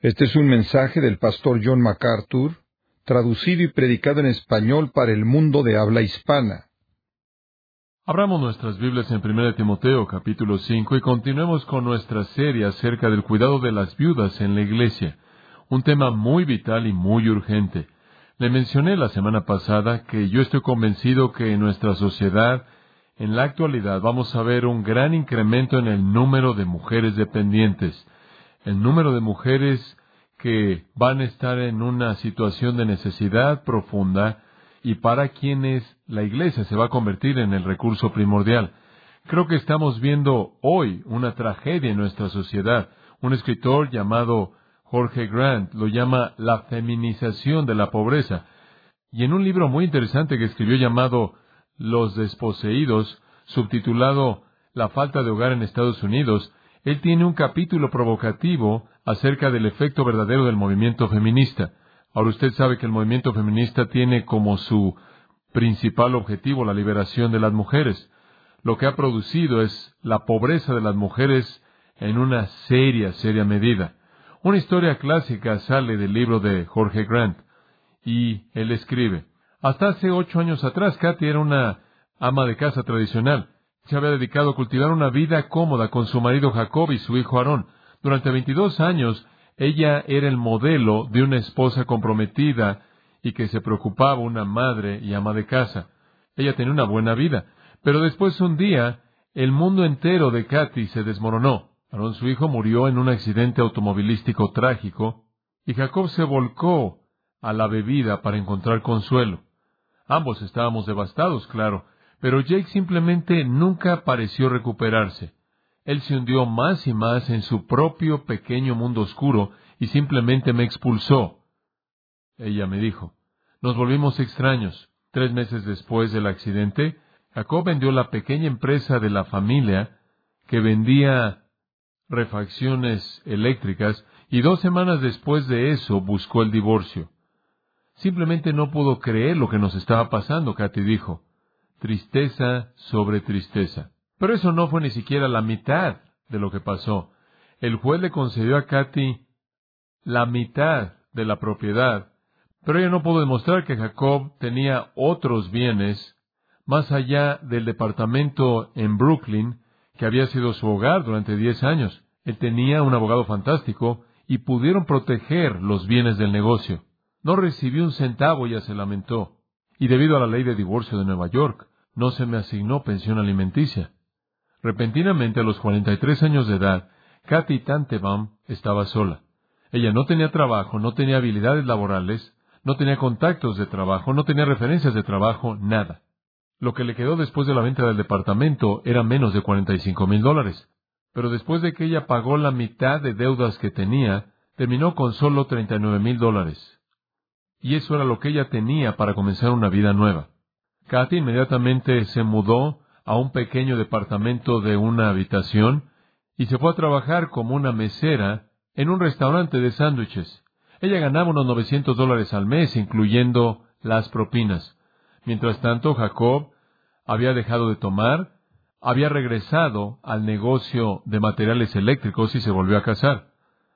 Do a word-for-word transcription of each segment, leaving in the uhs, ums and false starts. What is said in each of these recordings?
Este es un mensaje del pastor John MacArthur, traducido y predicado en español para el mundo de habla hispana. Abramos nuestras Biblias en primera de Timoteo, capítulo cinco, y continuemos con nuestra serie acerca del cuidado de las viudas en la iglesia, un tema muy vital y muy urgente. Le mencioné la semana pasada que yo estoy convencido que en nuestra sociedad, en la actualidad, vamos a ver un gran incremento en el número de mujeres dependientes, el número de mujeres que van a estar en una situación de necesidad profunda y para quienes la iglesia se va a convertir en el recurso primordial. Creo que estamos viendo hoy una tragedia en nuestra sociedad. Un escritor llamado Jorge Grant lo llama la feminización de la pobreza. Y en un libro muy interesante que escribió llamado Los desposeídos, subtitulado La falta de hogar en Estados Unidos, él tiene un capítulo provocativo acerca del efecto verdadero del movimiento feminista. Ahora usted sabe que el movimiento feminista tiene como su principal objetivo la liberación de las mujeres. Lo que ha producido es la pobreza de las mujeres en una seria, seria medida. Una historia clásica sale del libro de Jorge Grant, y él escribe: hasta hace ocho años atrás, Kathy era una ama de casa tradicional. Se había dedicado a cultivar una vida cómoda con su marido Jacob y su hijo Aarón. Durante veintidós años, ella era el modelo de una esposa comprometida y que se preocupaba, una madre y ama de casa. Ella tenía una buena vida. Pero después, un día, el mundo entero de Kathy se desmoronó. Aarón, su hijo, murió en un accidente automovilístico trágico, y Jacob se volcó a la bebida para encontrar consuelo. Ambos estábamos devastados, claro, pero Jake simplemente nunca pareció recuperarse. Él se hundió más y más en su propio pequeño mundo oscuro y simplemente me expulsó. Ella me dijo. Nos volvimos extraños. Tres meses después del accidente, Jacob vendió la pequeña empresa de la familia que vendía refacciones eléctricas y dos semanas después de eso buscó el divorcio. Simplemente no pudo creer lo que nos estaba pasando, Kathy dijo. Tristeza sobre tristeza. Pero eso no fue ni siquiera la mitad de lo que pasó. El juez le concedió a Kathy la mitad de la propiedad, pero ella no pudo demostrar que Jacob tenía otros bienes más allá del departamento en Brooklyn, que había sido su hogar durante diez años. Él tenía un abogado fantástico y pudieron proteger los bienes del negocio. No recibí un centavo, ella se lamentó. Y debido a la ley de divorcio de Nueva York, no se me asignó pensión alimenticia. Repentinamente, a los cuarenta y tres años de edad, Kathy Tantebaum estaba sola. Ella no tenía trabajo, no tenía habilidades laborales, no tenía contactos de trabajo, no tenía referencias de trabajo, nada. Lo que le quedó después de la venta del departamento era menos de cuarenta y cinco mil dólares. Pero después de que ella pagó la mitad de deudas que tenía, terminó con solo treinta y nueve mil dólares. Y eso era lo que ella tenía para comenzar una vida nueva. Kathy inmediatamente se mudó a un pequeño departamento de una habitación y se fue a trabajar como una mesera en un restaurante de sándwiches. Ella ganaba unos novecientos dólares al mes, incluyendo las propinas. Mientras tanto, Jacob había dejado de tomar, había regresado al negocio de materiales eléctricos y se volvió a casar.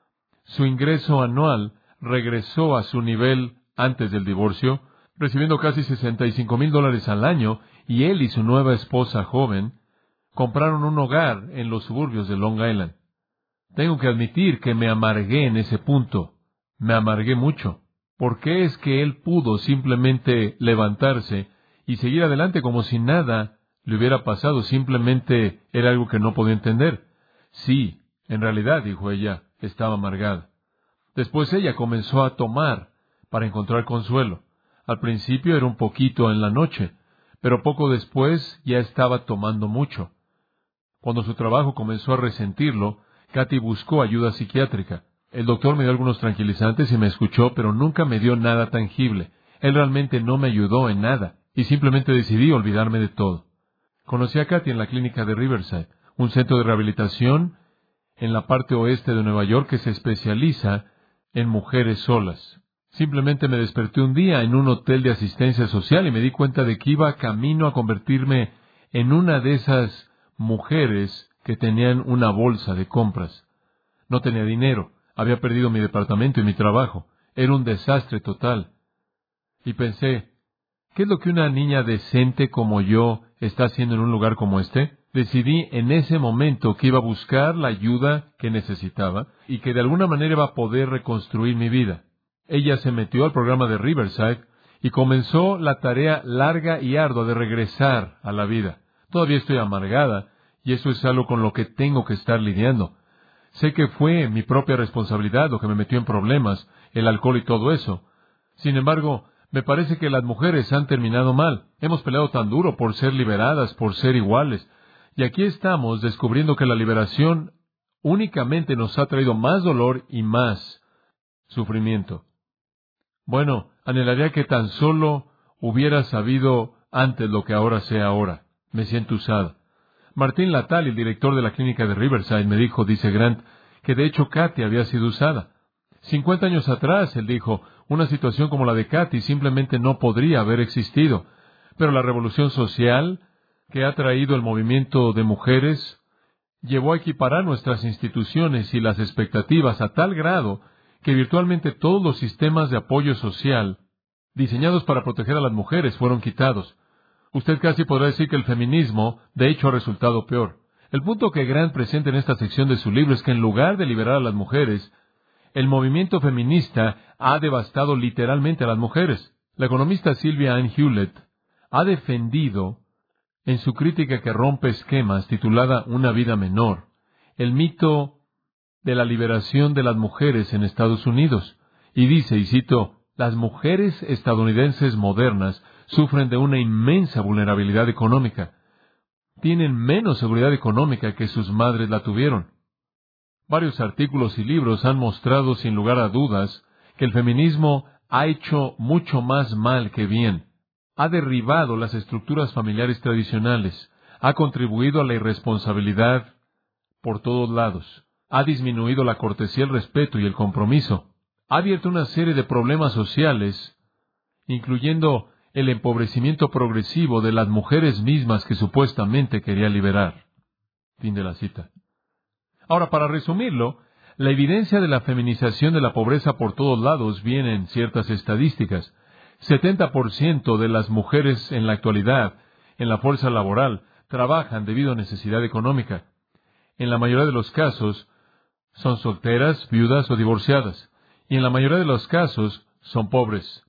Su ingreso anual regresó a su nivel antes del divorcio, recibiendo casi sesenta y cinco mil dólares al año, y él y su nueva esposa joven compraron un hogar en los suburbios de Long Island. Tengo que admitir que me amargué en ese punto. Me amargué mucho. ¿Por qué es que él pudo simplemente levantarse y seguir adelante como si nada le hubiera pasado? Simplemente era algo que no podía entender. Sí, en realidad, dijo ella, estaba amargada. Después ella comenzó a tomar para encontrar consuelo. Al principio era un poquito en la noche, pero poco después ya estaba tomando mucho. Cuando su trabajo comenzó a resentirlo, Kathy buscó ayuda psiquiátrica. El doctor me dio algunos tranquilizantes y me escuchó, pero nunca me dio nada tangible. Él realmente no me ayudó en nada, y simplemente decidí olvidarme de todo. Conocí a Kathy en la clínica de Riverside, un centro de rehabilitación en la parte oeste de Nueva York que se especializa en mujeres solas. Simplemente me desperté un día en un hotel de asistencia social y me di cuenta de que iba camino a convertirme en una de esas mujeres que tenían una bolsa de compras. No tenía dinero, Había perdido mi departamento y mi trabajo. Era un desastre total. Y pensé, ¿qué es lo que una niña decente como yo está haciendo en un lugar como este? Decidí en ese momento que iba a buscar la ayuda que necesitaba y que de alguna manera iba a poder reconstruir mi vida. Ella se metió al programa de Riverside y comenzó la tarea larga y ardua de regresar a la vida. Todavía estoy amargada y eso es algo con lo que tengo que estar lidiando. Sé que fue mi propia responsabilidad lo que me metió en problemas, el alcohol y todo eso. Sin embargo, me parece que las mujeres han terminado mal. Hemos peleado tan duro por ser liberadas, por ser iguales. Y aquí estamos descubriendo que la liberación únicamente nos ha traído más dolor y más sufrimiento. Bueno, anhelaría que tan solo hubiera sabido antes lo que ahora sé ahora. Me siento usada. Martín Latal, el director de la clínica de Riverside, me dijo, dice Grant, que de hecho Kathy había sido usada. Cincuenta años atrás, él dijo, una situación como la de Kathy simplemente no podría haber existido. Pero la revolución social que ha traído el movimiento de mujeres llevó a equiparar nuestras instituciones y las expectativas a tal grado que virtualmente todos los sistemas de apoyo social diseñados para proteger a las mujeres fueron quitados. Usted casi podrá decir que el feminismo, de hecho, ha resultado peor. El punto que Grant presenta en esta sección de su libro es que en lugar de liberar a las mujeres, el movimiento feminista ha devastado literalmente a las mujeres. La economista Sylvia Ann Hewlett ha defendido, en su crítica que rompe esquemas, titulada Una vida menor, el mito de la liberación de las mujeres en Estados Unidos. Y dice, y cito, las mujeres estadounidenses modernas sufren de una inmensa vulnerabilidad económica. Tienen menos seguridad económica que sus madres la tuvieron. Varios artículos y libros han mostrado sin lugar a dudas que el feminismo ha hecho mucho más mal que bien. Ha derribado las estructuras familiares tradicionales, ha contribuido a la irresponsabilidad por todos lados, ha disminuido la cortesía, el respeto y el compromiso, ha abierto una serie de problemas sociales, incluyendo el empobrecimiento progresivo de las mujeres mismas que supuestamente quería liberar. Fin de la cita. Ahora, para resumirlo, la evidencia de la feminización de la pobreza por todos lados viene en ciertas estadísticas. setenta por ciento de las mujeres en la actualidad, en la fuerza laboral, trabajan debido a necesidad económica. En la mayoría de los casos, son solteras, viudas o divorciadas. Y en la mayoría de los casos, son pobres.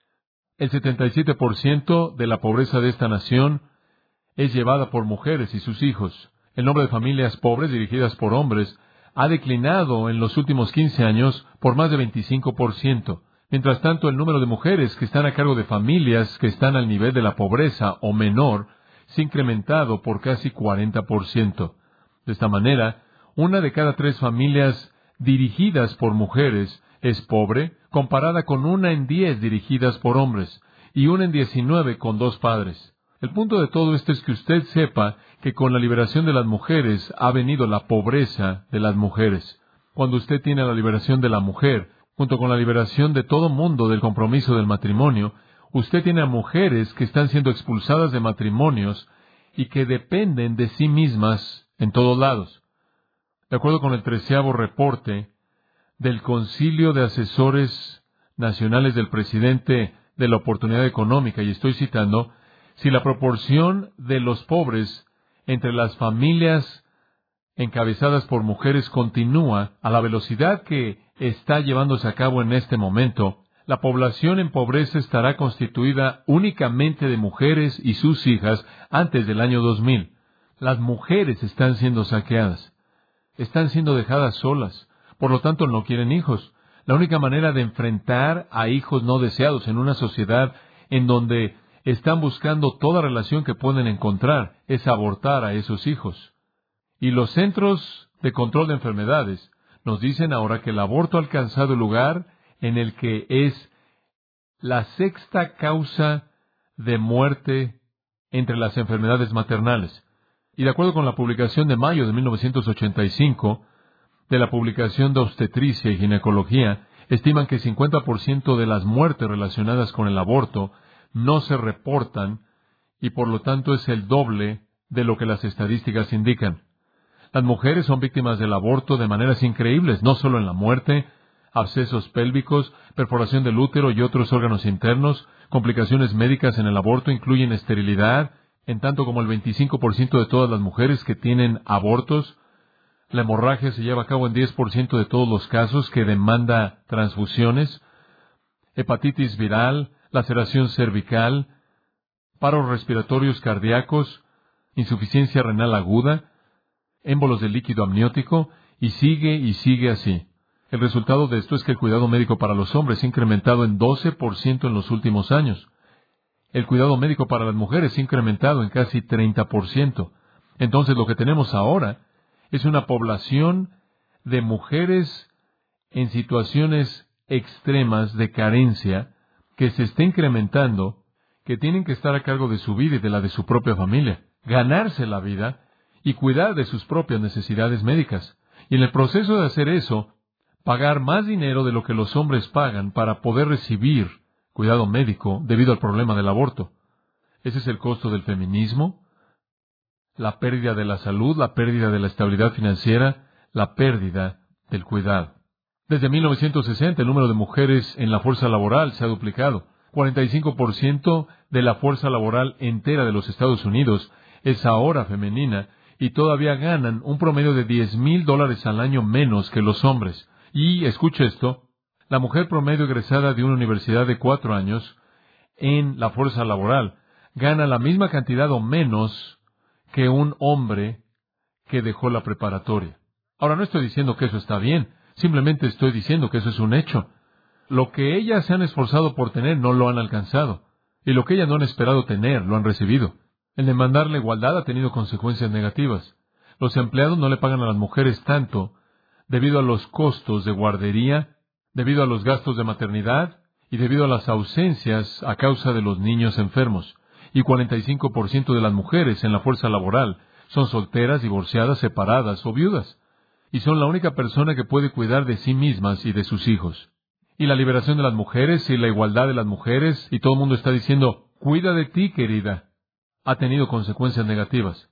El setenta y siete por ciento de la pobreza de esta nación es llevada por mujeres y sus hijos. El número de familias pobres dirigidas por hombres ha declinado en los últimos quince años por más de veinticinco por ciento. Mientras tanto, el número de mujeres que están a cargo de familias que están al nivel de la pobreza o menor se ha incrementado por casi cuarenta por ciento. De esta manera, una de cada tres familias dirigidas por mujeres es pobre, comparada con una en diez dirigidas por hombres, y una en diecinueve con dos padres. El punto de todo esto es que usted sepa que con la liberación de las mujeres ha venido la pobreza de las mujeres. Cuando usted tiene la liberación de la mujer, junto con la liberación de todo mundo del compromiso del matrimonio, usted tiene a mujeres que están siendo expulsadas de matrimonios y que dependen de sí mismas en todos lados. De acuerdo con el treceavo reporte del Concilio de Asesores Nacionales del Presidente de la Oportunidad Económica, y estoy citando, si la proporción de los pobres entre las familias encabezadas por mujeres continúa a la velocidad que está llevándose a cabo en este momento, la población en pobreza estará constituida únicamente de mujeres y sus hijas antes del año dos mil. Las mujeres están siendo saqueadas, están siendo dejadas solas, por lo tanto no quieren hijos. La única manera de enfrentar a hijos no deseados en una sociedad en donde están buscando toda relación que pueden encontrar es abortar a esos hijos. Y los centros de control de enfermedades nos dicen ahora que el aborto ha alcanzado el lugar en el que es la sexta causa de muerte entre las enfermedades maternales. Y de acuerdo con la publicación de mayo de mil novecientos ochenta y cinco, de la publicación de Obstetricia y Ginecología, estiman que cincuenta por ciento de las muertes relacionadas con el aborto no se reportan y por lo tanto es el doble de lo que las estadísticas indican. Las mujeres son víctimas del aborto de maneras increíbles, no solo en la muerte, abscesos pélvicos, perforación del útero y otros órganos internos. Complicaciones médicas en el aborto incluyen esterilidad, en tanto como el veinticinco por ciento de todas las mujeres que tienen abortos. La hemorragia se lleva a cabo en diez por ciento de todos los casos que demanda transfusiones. Hepatitis viral, laceración cervical, paros respiratorios cardíacos, insuficiencia renal aguda, émbolos del líquido amniótico, y sigue y sigue así. El resultado de esto es que el cuidado médico para los hombres ha incrementado en doce por ciento en los últimos años. El cuidado médico para las mujeres ha incrementado en casi treinta por ciento. Entonces lo que tenemos ahora es una población de mujeres en situaciones extremas de carencia que se está incrementando, que tienen que estar a cargo de su vida y de la de su propia familia, ganarse la vida y cuidar de sus propias necesidades médicas. Y en el proceso de hacer eso, pagar más dinero de lo que los hombres pagan para poder recibir cuidado médico debido al problema del aborto. Ese es el costo del feminismo, la pérdida de la salud, la pérdida de la estabilidad financiera, la pérdida del cuidado. Desde mil novecientos sesenta, el número de mujeres en la fuerza laboral se ha duplicado. cuarenta y cinco por ciento de la fuerza laboral entera de los Estados Unidos es ahora femenina y todavía ganan un promedio de diez mil dólares al año menos que los hombres. Y, escuche esto, la mujer promedio egresada de una universidad de cuatro años en la fuerza laboral gana la misma cantidad o menos que un hombre que dejó la preparatoria. Ahora, no estoy diciendo que eso está bien, simplemente estoy diciendo que eso es un hecho. Lo que ellas se han esforzado por tener no lo han alcanzado, y lo que ellas no han esperado tener lo han recibido. El demandar la igualdad ha tenido consecuencias negativas. Los empleados no le pagan a las mujeres tanto debido a los costos de guardería, debido a los gastos de maternidad y debido a las ausencias a causa de los niños enfermos. Y cuarenta y cinco por ciento de las mujeres en la fuerza laboral son solteras, divorciadas, separadas o viudas, y son la única persona que puede cuidar de sí mismas y de sus hijos. Y la liberación de las mujeres y la igualdad de las mujeres, y todo el mundo está diciendo, cuida de ti, querida, ha tenido consecuencias negativas.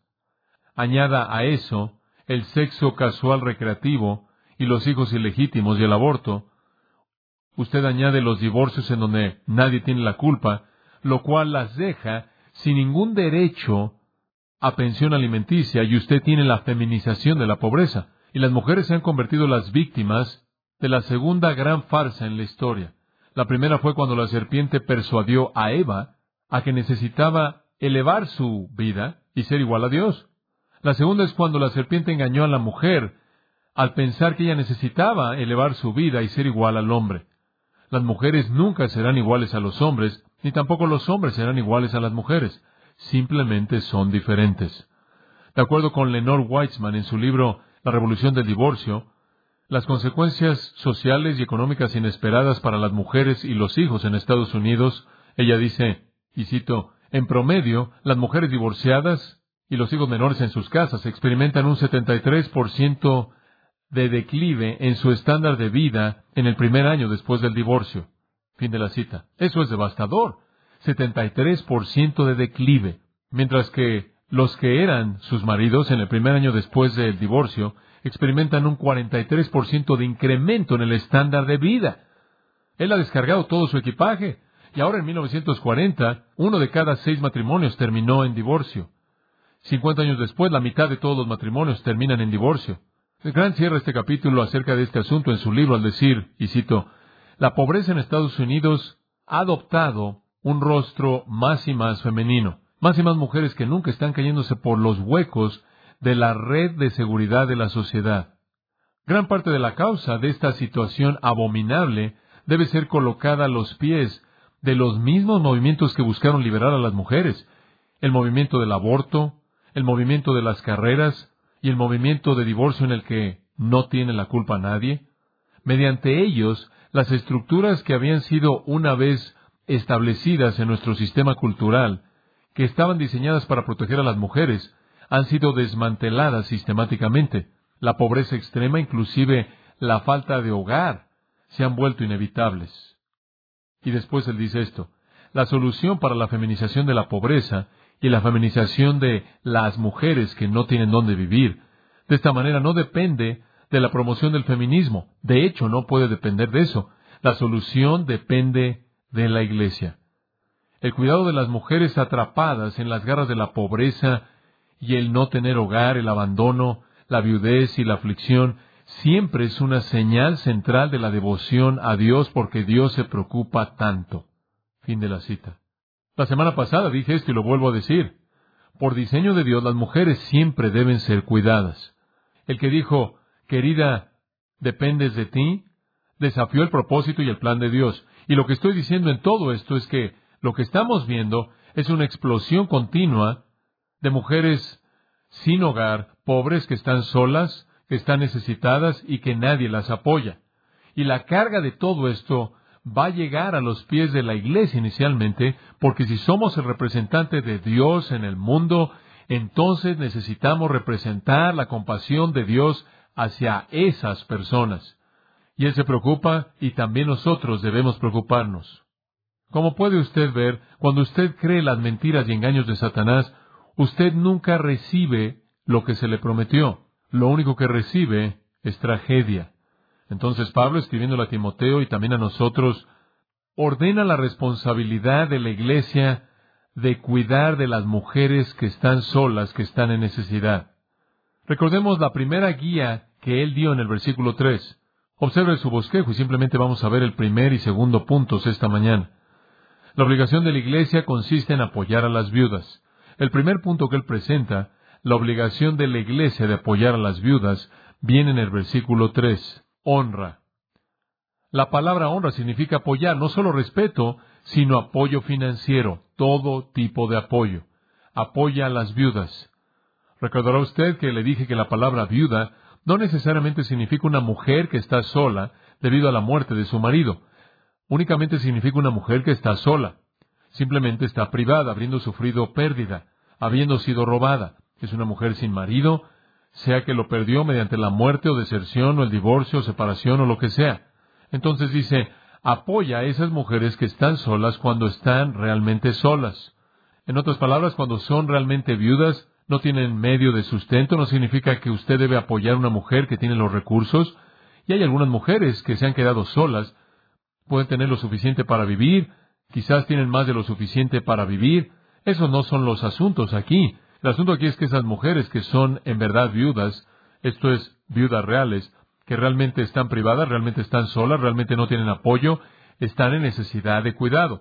Añada a eso el sexo casual recreativo y los hijos ilegítimos y el aborto. Usted añade los divorcios en donde nadie tiene la culpa, lo cual las deja sin ningún derecho a pensión alimenticia, y usted tiene la feminización de la pobreza. Y las mujeres se han convertido en las víctimas de la segunda gran farsa en la historia. La primera fue cuando la serpiente persuadió a Eva a que necesitaba elevar su vida y ser igual a Dios. La segunda es cuando la serpiente engañó a la mujer al pensar que ella necesitaba elevar su vida y ser igual al hombre. Las mujeres nunca serán iguales a los hombres, ni tampoco los hombres serán iguales a las mujeres. Simplemente son diferentes. De acuerdo con Lenore Weitzman en su libro La Revolución del Divorcio, las consecuencias sociales y económicas inesperadas para las mujeres y los hijos en Estados Unidos, ella dice, y cito, en promedio, las mujeres divorciadas y los hijos menores en sus casas experimentan un setenta y tres por ciento de declive en su estándar de vida en el primer año después del divorcio. Fin de la cita. Eso es devastador. setenta y tres por ciento de declive. Mientras que los que eran sus maridos en el primer año después del divorcio experimentan un cuarenta y tres por ciento de incremento en el estándar de vida. Él ha descargado todo su equipaje. Y ahora en mil novecientos cuarenta, uno de cada seis matrimonios terminó en divorcio. cincuenta años después, la mitad de todos los matrimonios terminan en divorcio. Grant cierra este capítulo acerca de este asunto en su libro al decir, y cito, la pobreza en Estados Unidos ha adoptado un rostro más y más femenino. Más y más mujeres que nunca están cayéndose por los huecos de la red de seguridad de la sociedad. Gran parte de la causa de esta situación abominable debe ser colocada a los pies de los mismos movimientos que buscaron liberar a las mujeres. El movimiento del aborto, el movimiento de las carreras y el movimiento de divorcio en el que no tiene la culpa nadie. Mediante ellos, las estructuras que habían sido una vez establecidas en nuestro sistema cultural, que estaban diseñadas para proteger a las mujeres, han sido desmanteladas sistemáticamente. La pobreza extrema, inclusive la falta de hogar, se han vuelto inevitables. Y después él dice esto, la solución para la feminización de la pobreza y la feminización de las mujeres que no tienen dónde vivir De esta manera no depende de la promoción del feminismo. De hecho, no puede depender de eso. La solución depende de la Iglesia. El cuidado de las mujeres atrapadas en las garras de la pobreza y el no tener hogar, el abandono, la viudez y la aflicción, siempre es una señal central de la devoción a Dios porque Dios se preocupa tanto. Fin de la cita. La semana pasada dije esto y lo vuelvo a decir. Por diseño de Dios, las mujeres siempre deben ser cuidadas. El que dijo, querida, dependes de ti, desafió el propósito y el plan de Dios. Y lo que estoy diciendo en todo esto es que lo que estamos viendo es una explosión continua de mujeres sin hogar, pobres que están solas, que están necesitadas y que nadie las apoya. Y la carga de todo esto va a llegar a los pies de la Iglesia inicialmente, porque si somos el representante de Dios en el mundo, entonces necesitamos representar la compasión de Dios hacia esas personas. Y Él se preocupa y también nosotros debemos preocuparnos. Como puede usted ver, cuando usted cree las mentiras y engaños de Satanás, usted nunca recibe lo que se le prometió. Lo único que recibe es tragedia. Entonces Pablo, escribiéndole a Timoteo y también a nosotros, ordena la responsabilidad de la Iglesia de cuidar de las mujeres que están solas, que están en necesidad. Recordemos la primera guía que él dio en el versículo tres. Observe su bosquejo y simplemente vamos a ver el primer y segundo puntos esta mañana. La obligación de la Iglesia consiste en apoyar a las viudas. El primer punto que él presenta, la obligación de la Iglesia de apoyar a las viudas, viene en el versículo tres. Honra. La palabra honra significa apoyar, no solo respeto, sino apoyo financiero, todo tipo de apoyo. Apoya a las viudas. Recordará usted que le dije que la palabra viuda no necesariamente significa una mujer que está sola debido a la muerte de su marido. Únicamente significa una mujer que está sola. Simplemente está privada, habiendo sufrido pérdida, habiendo sido robada. Es una mujer sin marido, sea que lo perdió mediante la muerte o deserción o el divorcio o separación o lo que sea. Entonces dice, apoya a esas mujeres que están solas cuando están realmente solas. En otras palabras, cuando son realmente viudas, no tienen medio de sustento, no significa que usted debe apoyar a una mujer que tiene los recursos. Y hay algunas mujeres que se han quedado solas, pueden tener lo suficiente para vivir, quizás tienen más de lo suficiente para vivir. Esos no son los asuntos aquí. El asunto aquí es que esas mujeres que son en verdad viudas, esto es, viudas reales, que realmente están privadas, realmente están solas, realmente no tienen apoyo, están en necesidad de cuidado.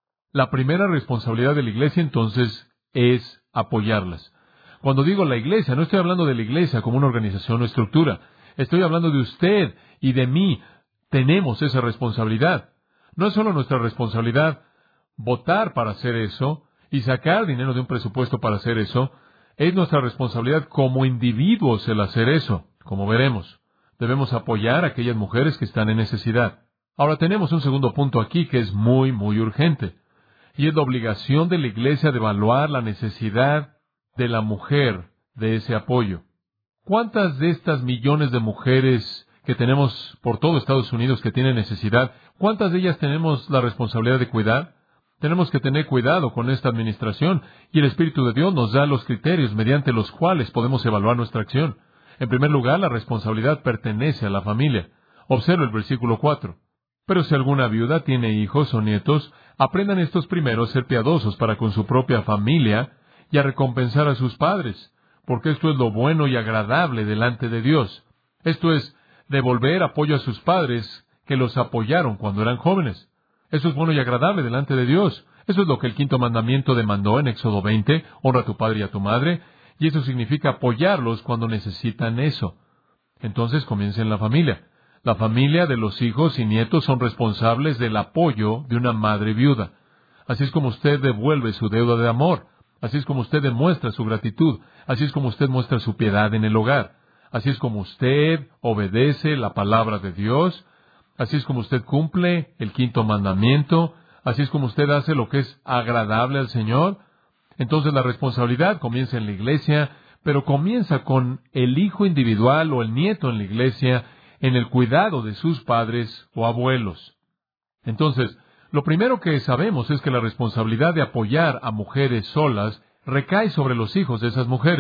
La primera responsabilidad de la Iglesia, entonces, es apoyarlas. Cuando digo la Iglesia, no estoy hablando de la Iglesia como una organización o estructura. Estoy hablando de usted y de mí. Tenemos esa responsabilidad. No es solo nuestra responsabilidad votar para hacer eso y sacar dinero de un presupuesto para hacer eso. Es nuestra responsabilidad como individuos el hacer eso, como veremos. Debemos apoyar a aquellas mujeres que están en necesidad. Ahora tenemos un segundo punto aquí que es muy, muy urgente. Y es la obligación de la Iglesia de evaluar la necesidad de la mujer de ese apoyo. ¿Cuántas de estas millones de mujeres que tenemos por todo Estados Unidos que tienen necesidad, cuántas de ellas tenemos la responsabilidad de cuidar? Tenemos que tener cuidado con esta administración y el Espíritu de Dios nos da los criterios mediante los cuales podemos evaluar nuestra acción. En primer lugar, la responsabilidad pertenece a la familia. Observa el versículo cuatro. Pero si alguna viuda tiene hijos o nietos, aprendan estos primeros a ser piadosos para con su propia familia y a recompensar a sus padres, porque esto es lo bueno y agradable delante de Dios. Esto es, devolver apoyo a sus padres que los apoyaron cuando eran jóvenes. Eso es bueno y agradable delante de Dios. Eso es lo que el quinto mandamiento demandó en Éxodo veinte, honra a tu padre y a tu madre, y eso significa apoyarlos cuando necesitan eso. Entonces comienza en la familia. La familia de los hijos y nietos son responsables del apoyo de una madre viuda. Así es como usted devuelve su deuda de amor. Así es como usted demuestra su gratitud. Así es como usted muestra su piedad en el hogar. Así es como usted obedece la palabra de Dios. Así es como usted cumple el quinto mandamiento. Así es como usted hace lo que es agradable al Señor. Entonces la responsabilidad comienza en la iglesia, pero comienza con el hijo individual o el nieto en la iglesia, en el cuidado de sus padres o abuelos. Entonces, lo primero que sabemos es que la responsabilidad de apoyar a mujeres solas recae sobre los hijos de esas mujeres.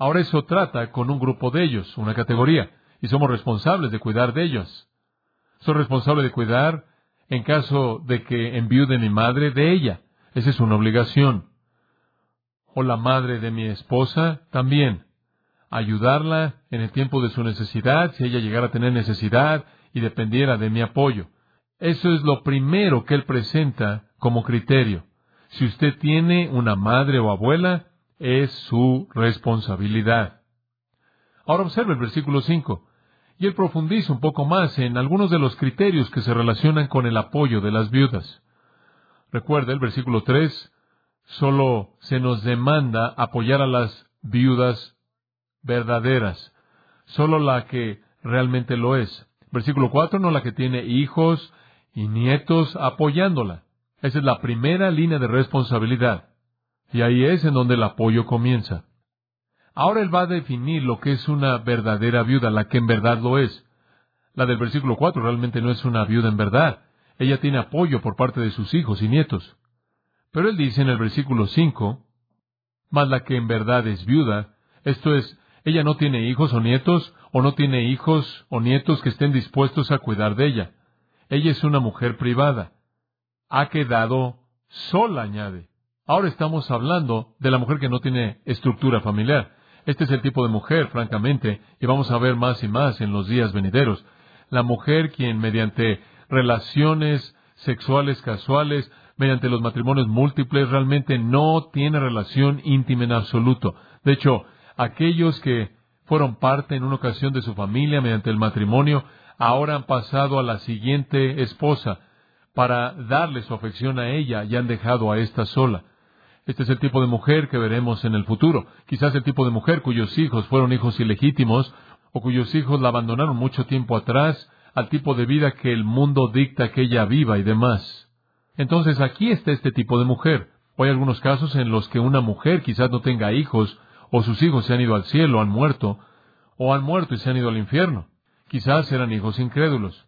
Ahora eso trata con un grupo de ellos, una categoría, y somos responsables de cuidar de ellos. Soy responsable de cuidar, en caso de que enviude mi madre, de ella. Esa es una obligación. O la madre de mi esposa, también. Ayudarla en el tiempo de su necesidad, si ella llegara a tener necesidad y dependiera de mi apoyo. Eso es lo primero que él presenta como criterio. Si usted tiene una madre o abuela, es su responsabilidad. Ahora observe el versículo cinco. Y él profundiza un poco más en algunos de los criterios que se relacionan con el apoyo de las viudas. Recuerda, el versículo tres, solo se nos demanda apoyar a las viudas verdaderas, solo la que realmente lo es. Versículo cuatro, no la que tiene hijos y nietos apoyándola. Esa es la primera línea de responsabilidad. Y ahí es en donde el apoyo comienza. Ahora él va a definir lo que es una verdadera viuda, la que en verdad lo es. La del versículo cuatro realmente no es una viuda en verdad. Ella tiene apoyo por parte de sus hijos y nietos. Pero él dice en el versículo cinco, más la que en verdad es viuda, esto es, ella no tiene hijos o nietos, o no tiene hijos o nietos que estén dispuestos a cuidar de ella. Ella es una mujer privada. Ha quedado sola, añade. Ahora estamos hablando de la mujer que no tiene estructura familiar. Este es el tipo de mujer, francamente, y vamos a ver más y más en los días venideros. La mujer quien mediante relaciones sexuales casuales, mediante los matrimonios múltiples, realmente no tiene relación íntima en absoluto. De hecho, aquellos que fueron parte en una ocasión de su familia mediante el matrimonio, ahora han pasado a la siguiente esposa para darle su afección a ella y han dejado a esta sola. Este es el tipo de mujer que veremos en el futuro. Quizás el tipo de mujer cuyos hijos fueron hijos ilegítimos o cuyos hijos la abandonaron mucho tiempo atrás al tipo de vida que el mundo dicta que ella viva y demás. Entonces aquí está este tipo de mujer. O hay algunos casos en los que una mujer quizás no tenga hijos o sus hijos se han ido al cielo, han muerto, o han muerto y se han ido al infierno. Quizás eran hijos incrédulos.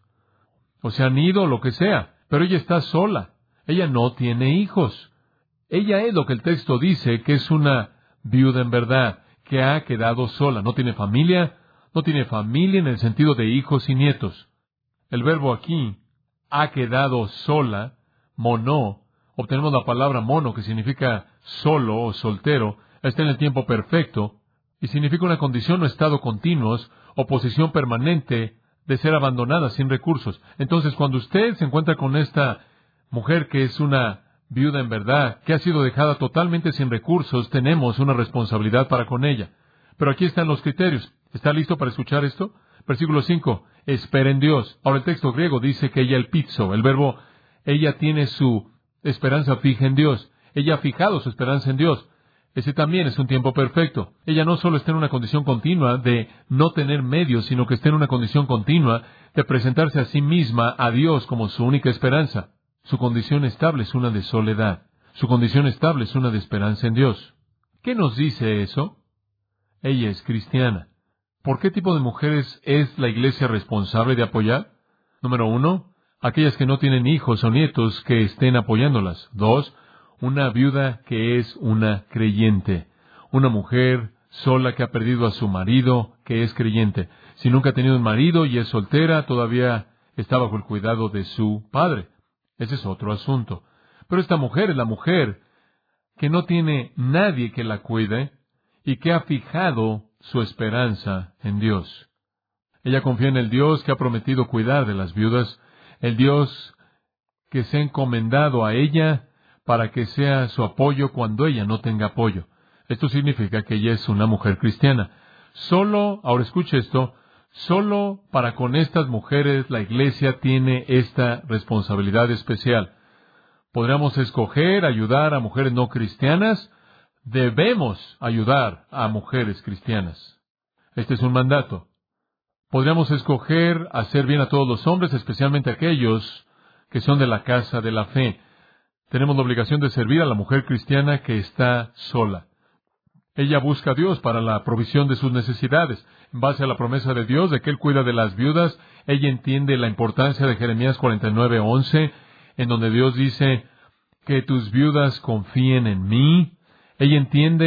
O se han ido, lo que sea. Pero ella está sola. Ella no tiene hijos. Ella es lo que el texto dice que es una viuda en verdad, que ha quedado sola. No tiene familia, no tiene familia en el sentido de hijos y nietos. El verbo aquí, ha quedado sola, mono, obtenemos la palabra mono, que significa solo o soltero, está en el tiempo perfecto, y significa una condición o estado continuos, o posición permanente de ser abandonada sin recursos. Entonces, cuando usted se encuentra con esta mujer que es una viuda en verdad, que ha sido dejada totalmente sin recursos, tenemos una responsabilidad para con ella. Pero aquí están los criterios. ¿Está listo para escuchar esto? Versículo cinco. Espera en Dios. Ahora el texto griego dice que ella elpizo. El verbo, ella tiene su esperanza fija en Dios. Ella ha fijado su esperanza en Dios. Ese también es un tiempo perfecto. Ella no solo está en una condición continua de no tener medios, sino que está en una condición continua de presentarse a sí misma a Dios como su única esperanza. Su condición estable es una de soledad. Su condición estable es una de esperanza en Dios. ¿Qué nos dice eso? Ella es cristiana. ¿Por qué tipo de mujeres es la iglesia responsable de apoyar? Número uno, aquellas que no tienen hijos o nietos que estén apoyándolas. Dos, una viuda que es una creyente. Una mujer sola que ha perdido a su marido, que es creyente. Si nunca ha tenido un marido y es soltera, todavía está bajo el cuidado de su padre. Ese es otro asunto. Pero esta mujer es la mujer que no tiene nadie que la cuide y que ha fijado su esperanza en Dios. Ella confía en el Dios que ha prometido cuidar de las viudas, el Dios que se ha encomendado a ella para que sea su apoyo cuando ella no tenga apoyo. Esto significa que ella es una mujer cristiana. Solo, ahora escuche esto, solo para con estas mujeres la iglesia tiene esta responsabilidad especial. ¿Podríamos escoger ayudar a mujeres no cristianas? Debemos ayudar a mujeres cristianas. Este es un mandato. Podríamos escoger hacer bien a todos los hombres, especialmente aquellos que son de la casa de la fe. Tenemos la obligación de servir a la mujer cristiana que está sola. Ella busca a Dios para la provisión de sus necesidades. En base a la promesa de Dios de que Él cuida de las viudas, ella entiende la importancia de Jeremías cuarenta y nueve once, en donde Dios dice que tus viudas confíen en mí. Ella entiende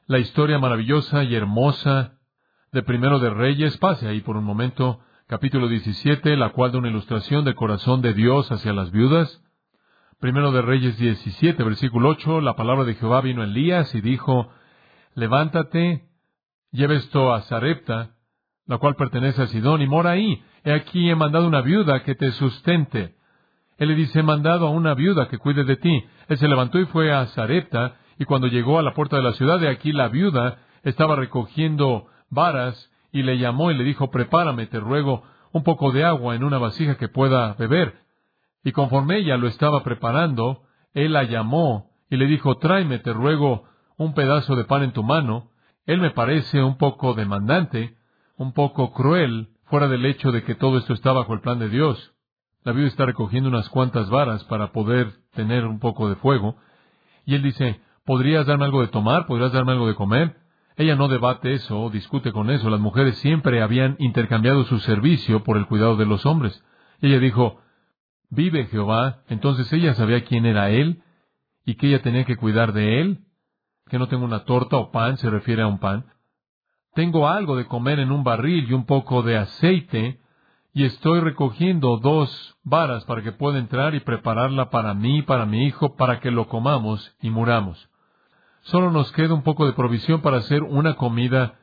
la historia maravillosa y hermosa de Primero de Reyes. Pase ahí por un momento, capítulo diecisiete, la cual da una ilustración del corazón de Dios hacia las viudas. Primero de Reyes diecisiete, versículo ocho, la palabra de Jehová vino a Elías y dijo, levántate, lleva esto a Sarepta, la cual pertenece a Sidón, y mora ahí. He aquí he mandado una viuda que te sustente. Él le dice, he mandado a una viuda que cuide de ti. Él se levantó y fue a Sarepta, y cuando llegó a la puerta de la ciudad, de aquí la viuda estaba recogiendo varas, y le llamó y le dijo, prepárame, te ruego, un poco de agua en una vasija que pueda beber. Y conforme ella lo estaba preparando, él la llamó y le dijo, tráeme, te ruego, un pedazo de pan en tu mano. Él me parece un poco demandante, un poco cruel, fuera del hecho de que todo esto está bajo el plan de Dios. La viuda está recogiendo unas cuantas varas para poder tener un poco de fuego. Y él dice, ¿podrías darme algo de tomar? ¿Podrías darme algo de comer? Ella no debate eso o discute con eso. Las mujeres siempre habían intercambiado su servicio por el cuidado de los hombres. Y ella dijo, vive Jehová. Entonces ella sabía quién era él y que ella tenía que cuidar de él. Que no tengo una torta o pan, se refiere a un pan. Tengo algo de comer en un barril y un poco de aceite, y estoy recogiendo dos varas para que pueda entrar y prepararla para mí y para mi hijo, para que lo comamos y muramos. Solo nos queda un poco de provisión para hacer una comida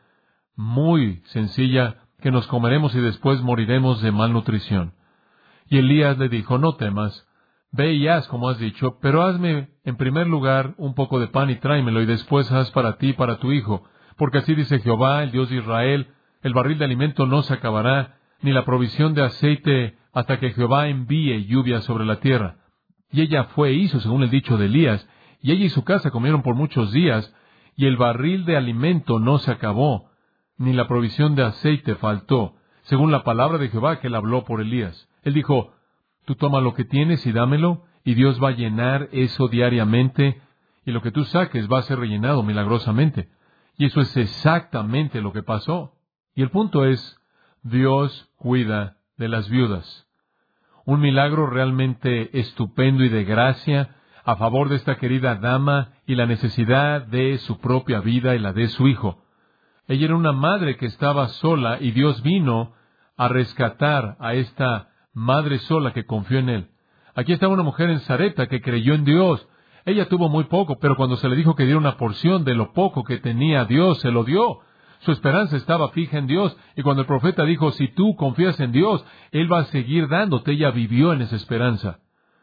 muy sencilla que nos comeremos y después moriremos de malnutrición. Y Elías le dijo, no temas, ve y haz como has dicho, pero hazme en primer lugar un poco de pan y tráemelo, y después haz para ti y para tu hijo. Porque así dice Jehová, el Dios de Israel, el barril de alimento no se acabará, ni la provisión de aceite, hasta que Jehová envíe lluvia sobre la tierra. Y ella fue e hizo según el dicho de Elías, y ella y su casa comieron por muchos días, y el barril de alimento no se acabó, ni la provisión de aceite faltó, según la palabra de Jehová que él habló por Elías. Él dijo, tú toma lo que tienes y dámelo, y Dios va a llenar eso diariamente, y lo que tú saques va a ser rellenado milagrosamente. Y eso es exactamente lo que pasó. Y el punto es, Dios cuida de las viudas. Un milagro realmente estupendo y de gracia a favor de esta querida dama y la necesidad de su propia vida y la de su hijo. Ella era una madre que estaba sola y Dios vino a rescatar a esta madre sola que confió en Él. Aquí estaba una mujer en Sarepta que creyó en Dios. Ella tuvo muy poco, pero cuando se le dijo que diera una porción de lo poco que tenía Dios, se lo dio. Su esperanza estaba fija en Dios, y cuando el profeta dijo, si tú confías en Dios, Él va a seguir dándote, ella vivió en esa esperanza.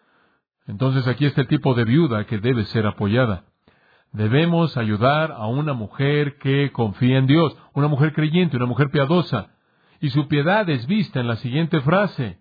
Entonces aquí está el tipo de viuda que debe ser apoyada. Debemos ayudar a una mujer que confía en Dios, una mujer creyente, una mujer piadosa. Y su piedad es vista en la siguiente frase.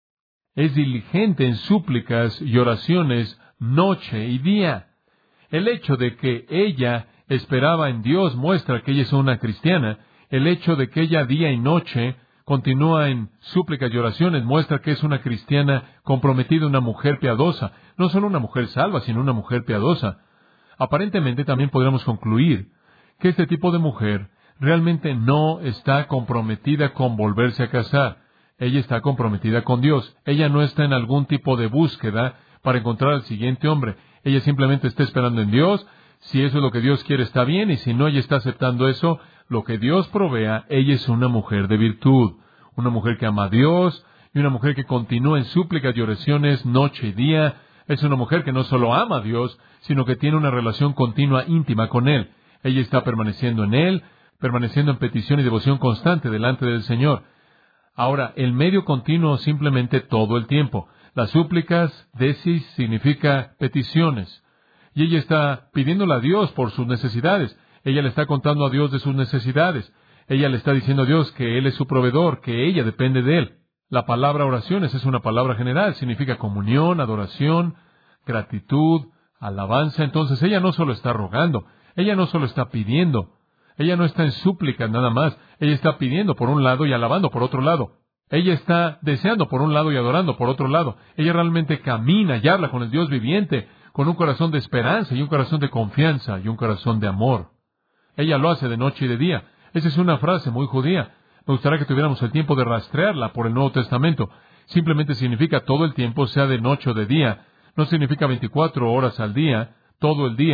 Es diligente en súplicas y oraciones noche y día. El hecho de que ella esperaba en Dios muestra que ella es una cristiana. El hecho de que ella día y noche continúa en súplicas y oraciones muestra que es una cristiana comprometida, una mujer piadosa. No solo una mujer salva, sino una mujer piadosa. Aparentemente también podríamos concluir que este tipo de mujer realmente no está comprometida con volverse a casar. Ella está comprometida con Dios. Ella no está en algún tipo de búsqueda para encontrar al siguiente hombre. Ella simplemente está esperando en Dios. Si eso es lo que Dios quiere, está bien. Y si no, ella está aceptando eso, lo que Dios provea. Ella es una mujer de virtud. Una mujer que ama a Dios. Y una mujer que continúa en súplicas y oraciones noche y día. Es una mujer que no solo ama a Dios, sino que tiene una relación continua, íntima con Él. Ella está permaneciendo en Él, permaneciendo en petición y devoción constante delante del Señor. Ahora, el medio continuo simplemente todo el tiempo. Las súplicas, desis, significa peticiones. Y ella está pidiéndole a Dios por sus necesidades. Ella le está contando a Dios de sus necesidades. Ella le está diciendo a Dios que Él es su proveedor, que ella depende de Él. La palabra oraciones es una palabra general. Significa comunión, adoración, gratitud, alabanza. Entonces ella no solo está rogando, ella no solo está pidiendo. Ella no está en súplicas nada más. Ella está pidiendo por un lado y alabando por otro lado. Ella está deseando por un lado y adorando por otro lado. Ella realmente camina y habla con el Dios viviente, con un corazón de esperanza y un corazón de confianza y un corazón de amor. Ella lo hace de noche y de día. Esa es una frase muy judía. Me gustaría que tuviéramos el tiempo de rastrearla por el Nuevo Testamento. Simplemente significa todo el tiempo, sea de noche o de día. No significa veinticuatro horas al día, todo el día.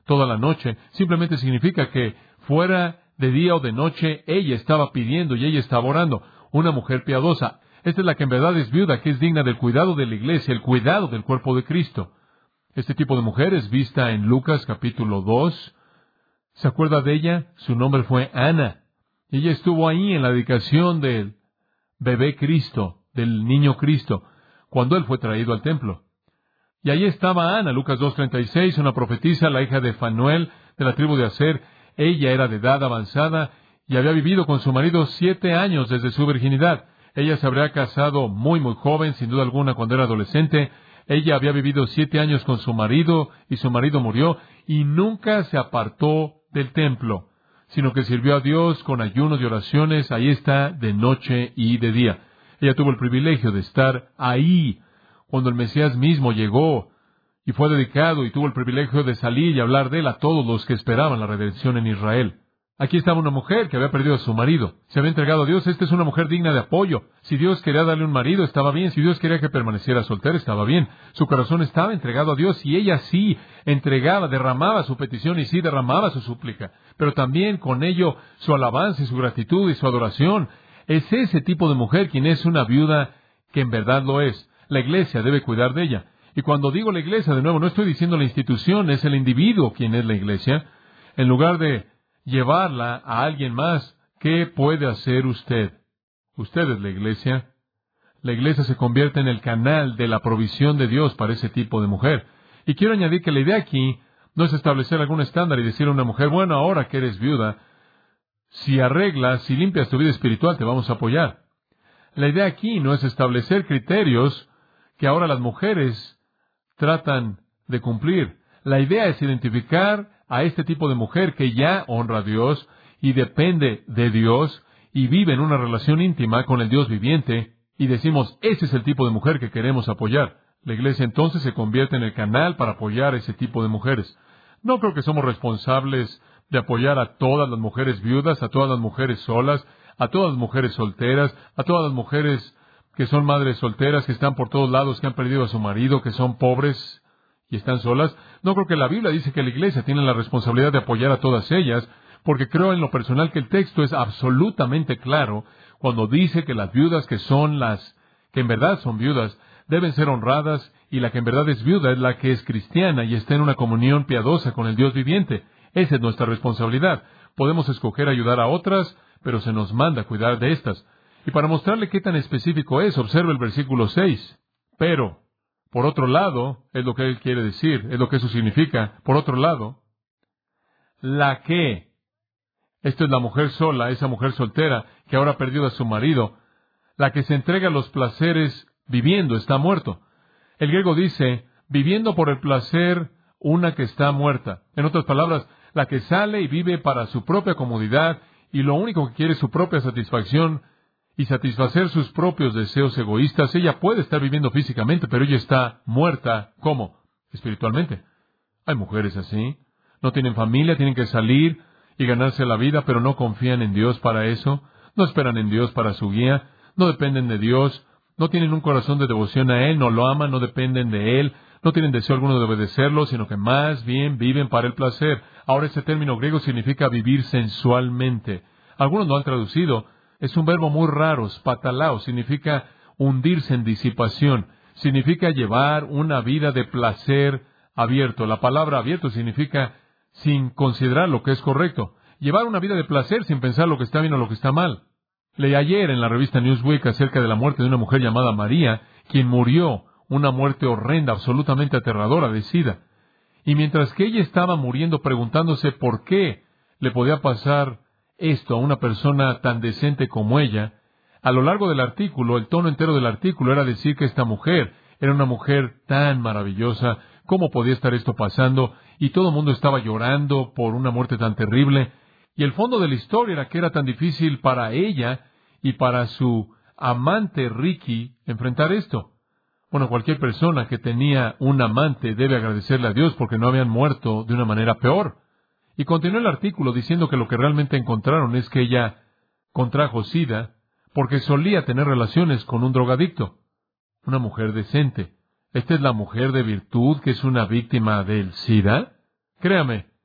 toda la noche, simplemente significa que fuera de día o de noche, ella estaba pidiendo y ella estaba orando. Una mujer piadosa. Esta es la que en verdad es viuda, que es digna del cuidado de la iglesia, el cuidado del cuerpo de Cristo. Este tipo de mujer es vista en Lucas capítulo dos. ¿Se acuerda de ella? Su nombre fue Ana. Ella estuvo ahí en la dedicación del bebé Cristo, del niño Cristo, cuando él fue traído al templo. Y ahí estaba Ana, Lucas dos treinta y seis, una profetisa, la hija de Fanuel, de la tribu de Aser. Ella era de edad avanzada y había vivido con su marido siete años desde su virginidad. Ella se habría casado muy, muy joven, sin duda alguna, cuando era adolescente. Ella había vivido siete años con su marido y su marido murió y nunca se apartó del templo, sino que sirvió a Dios con ayunos y oraciones. Ahí está, de noche y de día. Ella tuvo el privilegio de estar ahí cuando el Mesías mismo llegó y fue dedicado, y tuvo el privilegio de salir y hablar de él a todos los que esperaban la redención en Israel. Aquí estaba una mujer que había perdido a su marido. Se había entregado a Dios. Esta es una mujer digna de apoyo. Si Dios quería darle un marido, estaba bien. Si Dios quería que permaneciera soltera, estaba bien. Su corazón estaba entregado a Dios y ella sí entregaba, derramaba su petición y sí derramaba su súplica. Pero también con ello su alabanza y su gratitud y su adoración. Es ese tipo de mujer quien es una viuda que en verdad lo es. La iglesia debe cuidar de ella. Y cuando digo la iglesia, de nuevo, no estoy diciendo la institución, es el individuo quien es la iglesia. En lugar de llevarla a alguien más, ¿qué puede hacer usted? Usted es la iglesia. La iglesia se convierte en el canal de la provisión de Dios para ese tipo de mujer. Y quiero añadir que la idea aquí no es establecer algún estándar y decirle a una mujer, bueno, ahora que eres viuda, si arreglas, si limpias tu vida espiritual, te vamos a apoyar. La idea aquí no es establecer criterios que ahora las mujeres tratan de cumplir. La idea es identificar a este tipo de mujer que ya honra a Dios y depende de Dios y vive en una relación íntima con el Dios viviente, y decimos, ese es el tipo de mujer que queremos apoyar. La iglesia entonces se convierte en el canal para apoyar a ese tipo de mujeres. No creo que somos responsables de apoyar a todas las mujeres viudas, a todas las mujeres solas, a todas las mujeres solteras, a todas las mujeres que son madres solteras, que están por todos lados, que han perdido a su marido, que son pobres y están solas. No creo que la Biblia dice que la iglesia tiene la responsabilidad de apoyar a todas ellas, porque creo en lo personal que el texto es absolutamente claro cuando dice que las viudas que son las que en verdad son viudas deben ser honradas, y la que en verdad es viuda es la que es cristiana y está en una comunión piadosa con el Dios viviente. Esa es nuestra responsabilidad. Podemos escoger ayudar a otras, pero se nos manda cuidar de estas. Y para mostrarle qué tan específico es, observe el versículo seis. Pero, por otro lado, es lo que él quiere decir, es lo que eso significa. Por otro lado, la que, esto es la mujer sola, esa mujer soltera que ahora ha perdido a su marido, la que se entrega a los placeres viviendo está muerto. El griego dice, viviendo por el placer, una que está muerta. En otras palabras, la que sale y vive para su propia comodidad y lo único que quiere es su propia satisfacción y satisfacer sus propios deseos egoístas. Ella puede estar viviendo físicamente, pero ella está muerta. ¿Cómo? Espiritualmente. Hay mujeres así. No tienen familia, tienen que salir y ganarse la vida, pero no confían en Dios para eso. No esperan en Dios para su guía. No dependen de Dios. No tienen un corazón de devoción a Él. No lo aman, no dependen de Él. No tienen deseo alguno de obedecerlo, sino que más bien viven para el placer. Ahora, ese término griego significa vivir sensualmente. Algunos lo han traducido. Es un verbo muy raro, spatalao, significa hundirse en disipación, significa llevar una vida de placer abierto. La palabra abierto significa sin considerar lo que es correcto, llevar una vida de placer sin pensar lo que está bien o lo que está mal. Leí ayer en la revista Newsweek acerca de la muerte de una mujer llamada María, quien murió una muerte horrenda, absolutamente aterradora, de sida. Y mientras que ella estaba muriendo preguntándose por qué le podía pasar esto a una persona tan decente como ella, a lo largo del artículo, el tono entero del artículo era decir que esta mujer era una mujer tan maravillosa, cómo podía estar esto pasando, y todo el mundo estaba llorando por una muerte tan terrible, y el fondo de la historia era que era tan difícil para ella y para su amante Ricky enfrentar esto. Bueno, cualquier persona que tenía un amante debe agradecerle a Dios porque no habían muerto de una manera peor. Y continuó el artículo diciendo que lo que realmente encontraron es que ella contrajo sida porque solía tener relaciones con un drogadicto, una mujer decente. ¿Esta es la mujer de virtud que es una víctima del sida? Créame,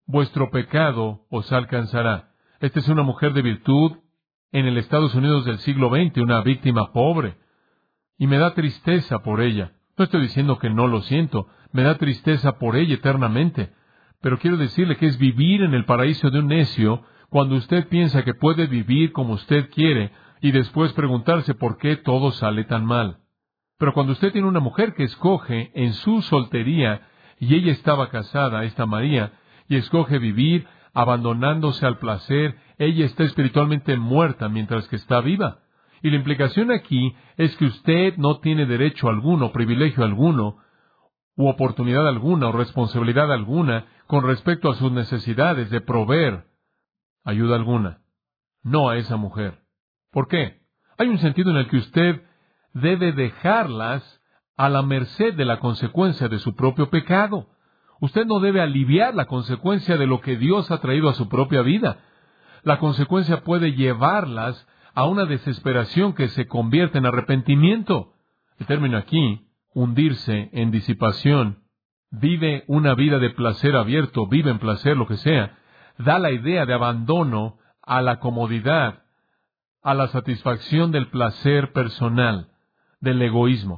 vuestro pecado os alcanzará. Esta es una mujer de virtud en el Estados Unidos del siglo veinte, una víctima pobre. Y me da tristeza por ella. No estoy diciendo que no lo siento, me da tristeza por ella eternamente. Pero quiero decirle que es vivir en el paraíso de un necio cuando usted piensa que puede vivir como usted quiere y después preguntarse por qué todo sale tan mal. Pero cuando usted tiene una mujer que escoge en su soltería, y ella estaba casada, esta María, y escoge vivir abandonándose al placer, ella está espiritualmente muerta mientras que está viva. Y la implicación aquí es que usted no tiene derecho alguno, privilegio alguno, u oportunidad alguna, o responsabilidad alguna con respecto a sus necesidades de proveer ayuda alguna. No a esa mujer. ¿Por qué? Hay un sentido en el que usted debe dejarlas a la merced de la consecuencia de su propio pecado. Usted no debe aliviar la consecuencia de lo que Dios ha traído a su propia vida. La consecuencia puede llevarlas a una desesperación que se convierte en arrepentimiento. El término aquí, hundirse en disipación, vive una vida de placer abierto, vive en placer, lo que sea, da la idea de abandono a la comodidad, a la satisfacción del placer personal, del egoísmo.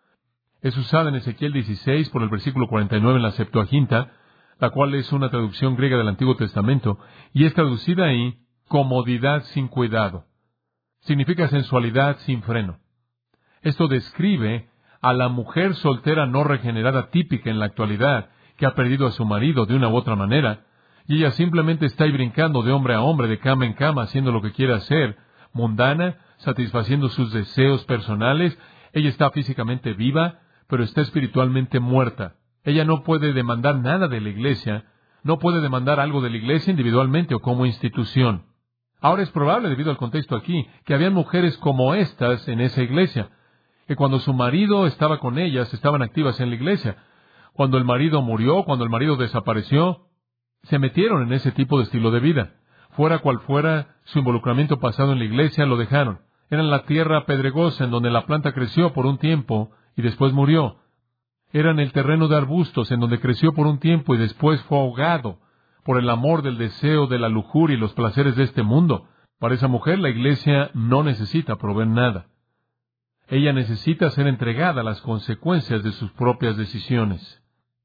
Es usada en Ezequiel dieciséis por el versículo cuarenta y nueve en la Septuaginta, la cual es una traducción griega del Antiguo Testamento, y es traducida ahí, comodidad sin cuidado. Significa sensualidad sin freno. Esto describe a la mujer soltera no regenerada típica en la actualidad, que ha perdido a su marido de una u otra manera, y ella simplemente está ahí brincando de hombre a hombre, de cama en cama, haciendo lo que quiere hacer, mundana, satisfaciendo sus deseos personales. Ella está físicamente viva, pero está espiritualmente muerta. Ella no puede demandar nada de la iglesia, no puede demandar algo de la iglesia individualmente o como institución. Ahora es probable, debido al contexto aquí, que habían mujeres como estas en esa iglesia, que cuando su marido estaba con ellas, estaban activas en la iglesia. Cuando el marido murió, cuando el marido desapareció, se metieron en ese tipo de estilo de vida. Fuera cual fuera su involucramiento pasado en la iglesia, lo dejaron. Eran la tierra pedregosa en donde la planta creció por un tiempo y después murió. Eran el terreno de arbustos en donde creció por un tiempo y después fue ahogado por el amor del deseo de la lujuria y los placeres de este mundo. Para esa mujer la iglesia no necesita proveer nada. Ella necesita ser entregada a las consecuencias de sus propias decisiones.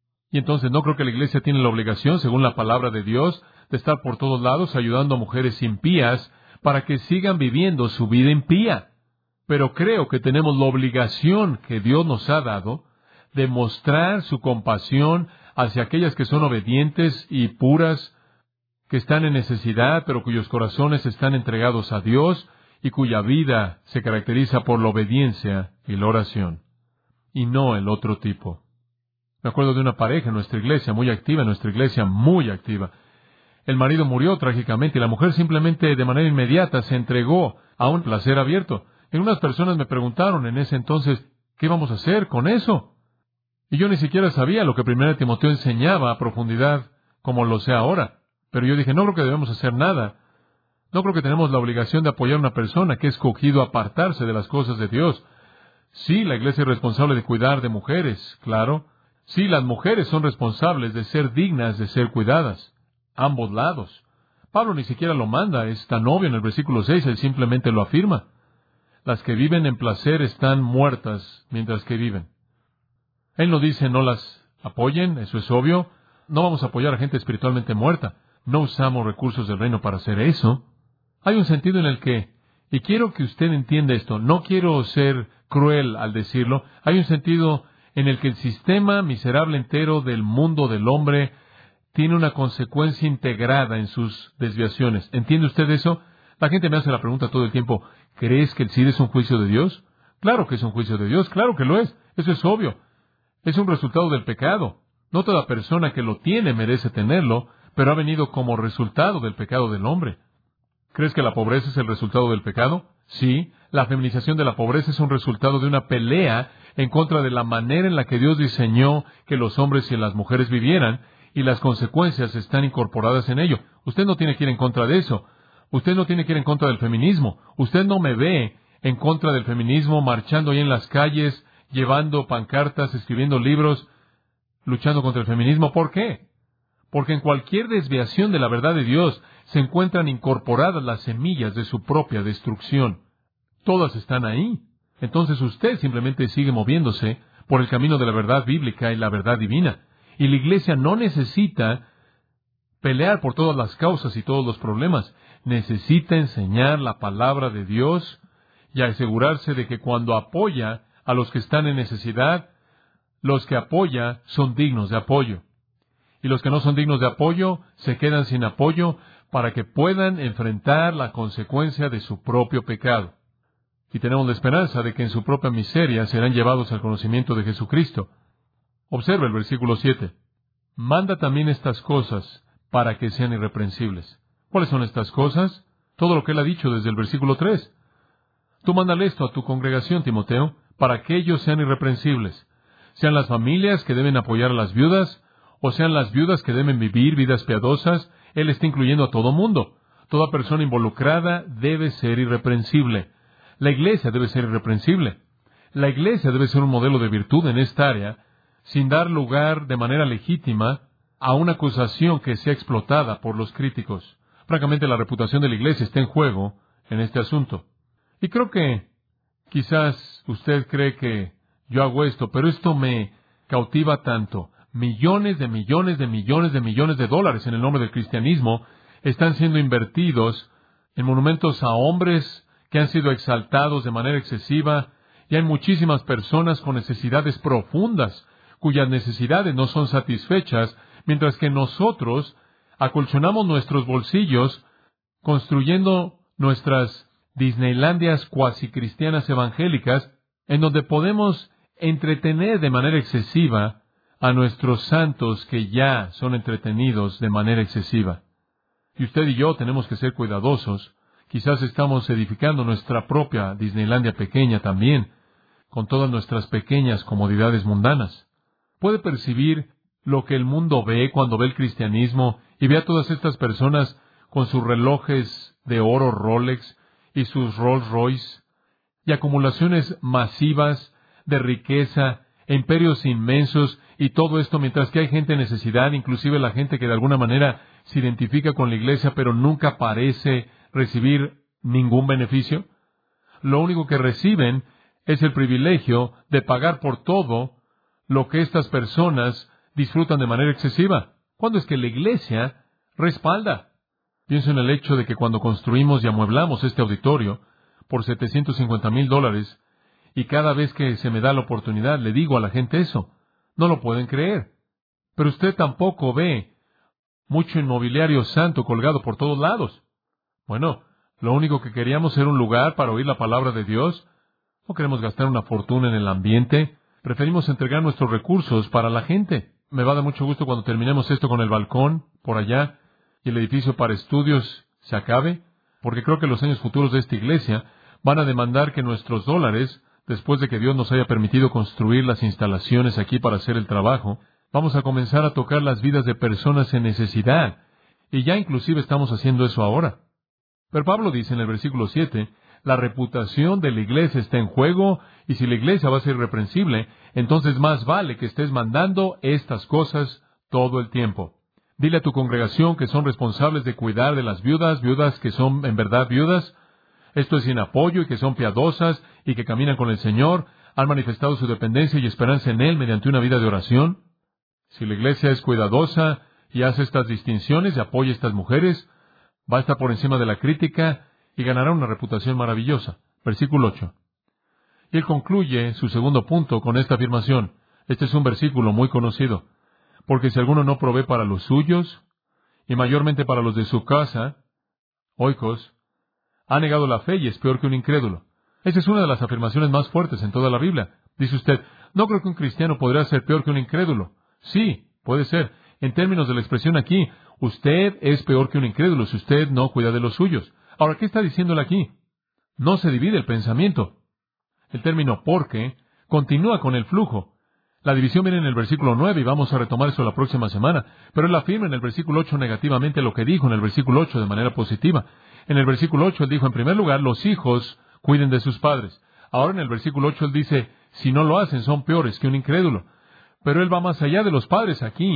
Y entonces no creo que la iglesia tiene la obligación, según la palabra de Dios, de estar por todos lados ayudando a mujeres impías para que sigan viviendo su vida impía. Pero creo que tenemos la obligación que Dios nos ha dado de mostrar su compasión hacia aquellas que son obedientes y puras, que están en necesidad, pero cuyos corazones están entregados a Dios y cuya vida se caracteriza por la obediencia y la oración, y no el otro tipo. Me acuerdo de una pareja en nuestra iglesia, muy activa, en nuestra iglesia muy activa. El marido murió trágicamente y la mujer simplemente de manera inmediata se entregó a un placer abierto. Y unas personas me preguntaron en ese entonces, ¿qué vamos a hacer con eso? Y yo ni siquiera sabía lo que primero Timoteo enseñaba a profundidad como lo sé ahora. Pero yo dije, no creo que debemos hacer nada. No creo que tenemos la obligación de apoyar a una persona que ha escogido apartarse de las cosas de Dios. Sí, la iglesia es responsable de cuidar de mujeres, claro. Sí, las mujeres son responsables de ser dignas de ser cuidadas. Ambos lados. Pablo ni siquiera lo manda, es tan obvio en el versículo seis, él simplemente lo afirma. Las que viven en placer están muertas mientras que viven. Él no dice no las apoyen, eso es obvio. No vamos a apoyar a gente espiritualmente muerta. No usamos recursos del reino para hacer eso. Hay un sentido en el que, y quiero que usted entienda esto, no quiero ser cruel al decirlo, hay un sentido en el que el sistema miserable entero del mundo del hombre tiene una consecuencia integrada en sus desviaciones. ¿Entiende usted eso? La gente me hace la pregunta todo el tiempo, ¿crees que el S I D A es un juicio de Dios? Claro que es un juicio de Dios, claro que lo es, eso es obvio. Es un resultado del pecado. No toda persona que lo tiene merece tenerlo, pero ha venido como resultado del pecado del hombre. ¿Crees que la pobreza es el resultado del pecado? Sí, la feminización de la pobreza es un resultado de una pelea en contra de la manera en la que Dios diseñó que los hombres y las mujeres vivieran, y las consecuencias están incorporadas en ello. Usted no tiene que ir en contra de eso. Usted no tiene que ir en contra del feminismo. Usted no me ve en contra del feminismo marchando ahí en las calles, llevando pancartas, escribiendo libros, luchando contra el feminismo. ¿Por qué? porque en cualquier desviación de la verdad de Dios se encuentran incorporadas las semillas de su propia destrucción. Todas están ahí. Entonces usted simplemente sigue moviéndose por el camino de la verdad bíblica y la verdad divina. Y la iglesia no necesita pelear por todas las causas y todos los problemas. Necesita enseñar la palabra de Dios y asegurarse de que cuando apoya a los que están en necesidad, los que apoya son dignos de apoyo. Y los que no son dignos de apoyo se quedan sin apoyo para que puedan enfrentar la consecuencia de su propio pecado. Y tenemos la esperanza de que en su propia miseria serán llevados al conocimiento de Jesucristo. Observa el versículo siete. Manda también estas cosas para que sean irreprensibles. ¿Cuáles son estas cosas? Todo lo que él ha dicho desde el versículo tres. Tú mándale esto a tu congregación, Timoteo, para que ellos sean irreprensibles. Sean las familias que deben apoyar a las viudas, o sean las viudas que deben vivir vidas piadosas. Él está incluyendo a todo mundo. Toda persona involucrada debe ser irreprensible. La iglesia debe ser irreprensible. La iglesia debe ser un modelo de virtud en esta área, sin dar lugar de manera legítima a una acusación que sea explotada por los críticos. Francamente, la reputación de la iglesia está en juego en este asunto. Y creo que quizás usted cree que yo hago esto, pero esto me cautiva tanto. Millones de millones de millones de millones de dólares en el nombre del cristianismo están siendo invertidos en monumentos a hombres que han sido exaltados de manera excesiva, y hay muchísimas personas con necesidades profundas, cuyas necesidades no son satisfechas, mientras que nosotros acolchonamos nuestros bolsillos construyendo nuestras Disneylandias cuasi cristianas evangélicas, en donde podemos entretener de manera excesiva a nuestros santos que ya son entretenidos de manera excesiva. Y usted y yo tenemos que ser cuidadosos. Quizás estamos edificando nuestra propia Disneylandia pequeña también, con todas nuestras pequeñas comodidades mundanas. Puede percibir lo que el mundo ve cuando ve el cristianismo y ve a todas estas personas con sus relojes de oro Rolex y sus Rolls Royce y acumulaciones masivas de riqueza e imperios inmensos, y todo esto mientras que hay gente en necesidad, inclusive la gente que de alguna manera se identifica con la iglesia pero nunca parece recibir ningún beneficio. Lo único que reciben es el privilegio de pagar por todo lo que estas personas disfrutan de manera excesiva. ¿Cuándo es que la iglesia respalda? Pienso en el hecho de que cuando construimos y amueblamos este auditorio por setecientos cincuenta mil dólares, y cada vez que se me da la oportunidad le digo a la gente eso, no lo pueden creer. Pero usted tampoco ve mucho inmobiliario santo colgado por todos lados. Bueno, lo único que queríamos era un lugar para oír la palabra de Dios. No queremos gastar una fortuna en el ambiente. Preferimos entregar nuestros recursos para la gente. Me va a dar mucho gusto cuando terminemos esto con el balcón por allá y el edificio para estudios se acabe, porque creo que los años futuros de esta iglesia van a demandar que nuestros dólares, después de que Dios nos haya permitido construir las instalaciones aquí para hacer el trabajo, vamos a comenzar a tocar las vidas de personas en necesidad. Y ya inclusive estamos haciendo eso ahora. Pero Pablo dice en el versículo siete, la reputación de la iglesia está en juego, y si la iglesia va a ser irreprensible, entonces más vale que estés mandando estas cosas todo el tiempo. Dile a tu congregación que son responsables de cuidar de las viudas, viudas que son en verdad viudas. Esto es sin apoyo y que son piadosas y que caminan con el Señor, han manifestado su dependencia y esperanza en Él mediante una vida de oración. Si la iglesia es cuidadosa y hace estas distinciones y apoya a estas mujeres, va a estar por encima de la crítica y ganará una reputación maravillosa. Versículo ocho. Y él concluye su segundo punto con esta afirmación. Este es un versículo muy conocido. Porque si alguno no provee para los suyos, y mayormente para los de su casa, oikos, ha negado la fe y es peor que un incrédulo. Esa es una de las afirmaciones más fuertes en toda la Biblia. Dice usted, no creo que un cristiano podrá ser peor que un incrédulo. Sí, puede ser. En términos de la expresión aquí, usted es peor que un incrédulo si usted no cuida de los suyos. Ahora, ¿qué está diciéndole aquí? No se divide el pensamiento. El término porque continúa con el flujo. La división viene en el versículo nueve y vamos a retomar eso la próxima semana. Pero él afirma en el versículo ocho negativamente lo que dijo en el versículo ocho de manera positiva. En el versículo ocho él dijo, en primer lugar, los hijos cuiden de sus padres. Ahora en el versículo ocho él dice, si no lo hacen son peores que un incrédulo. Pero él va más allá de los padres aquí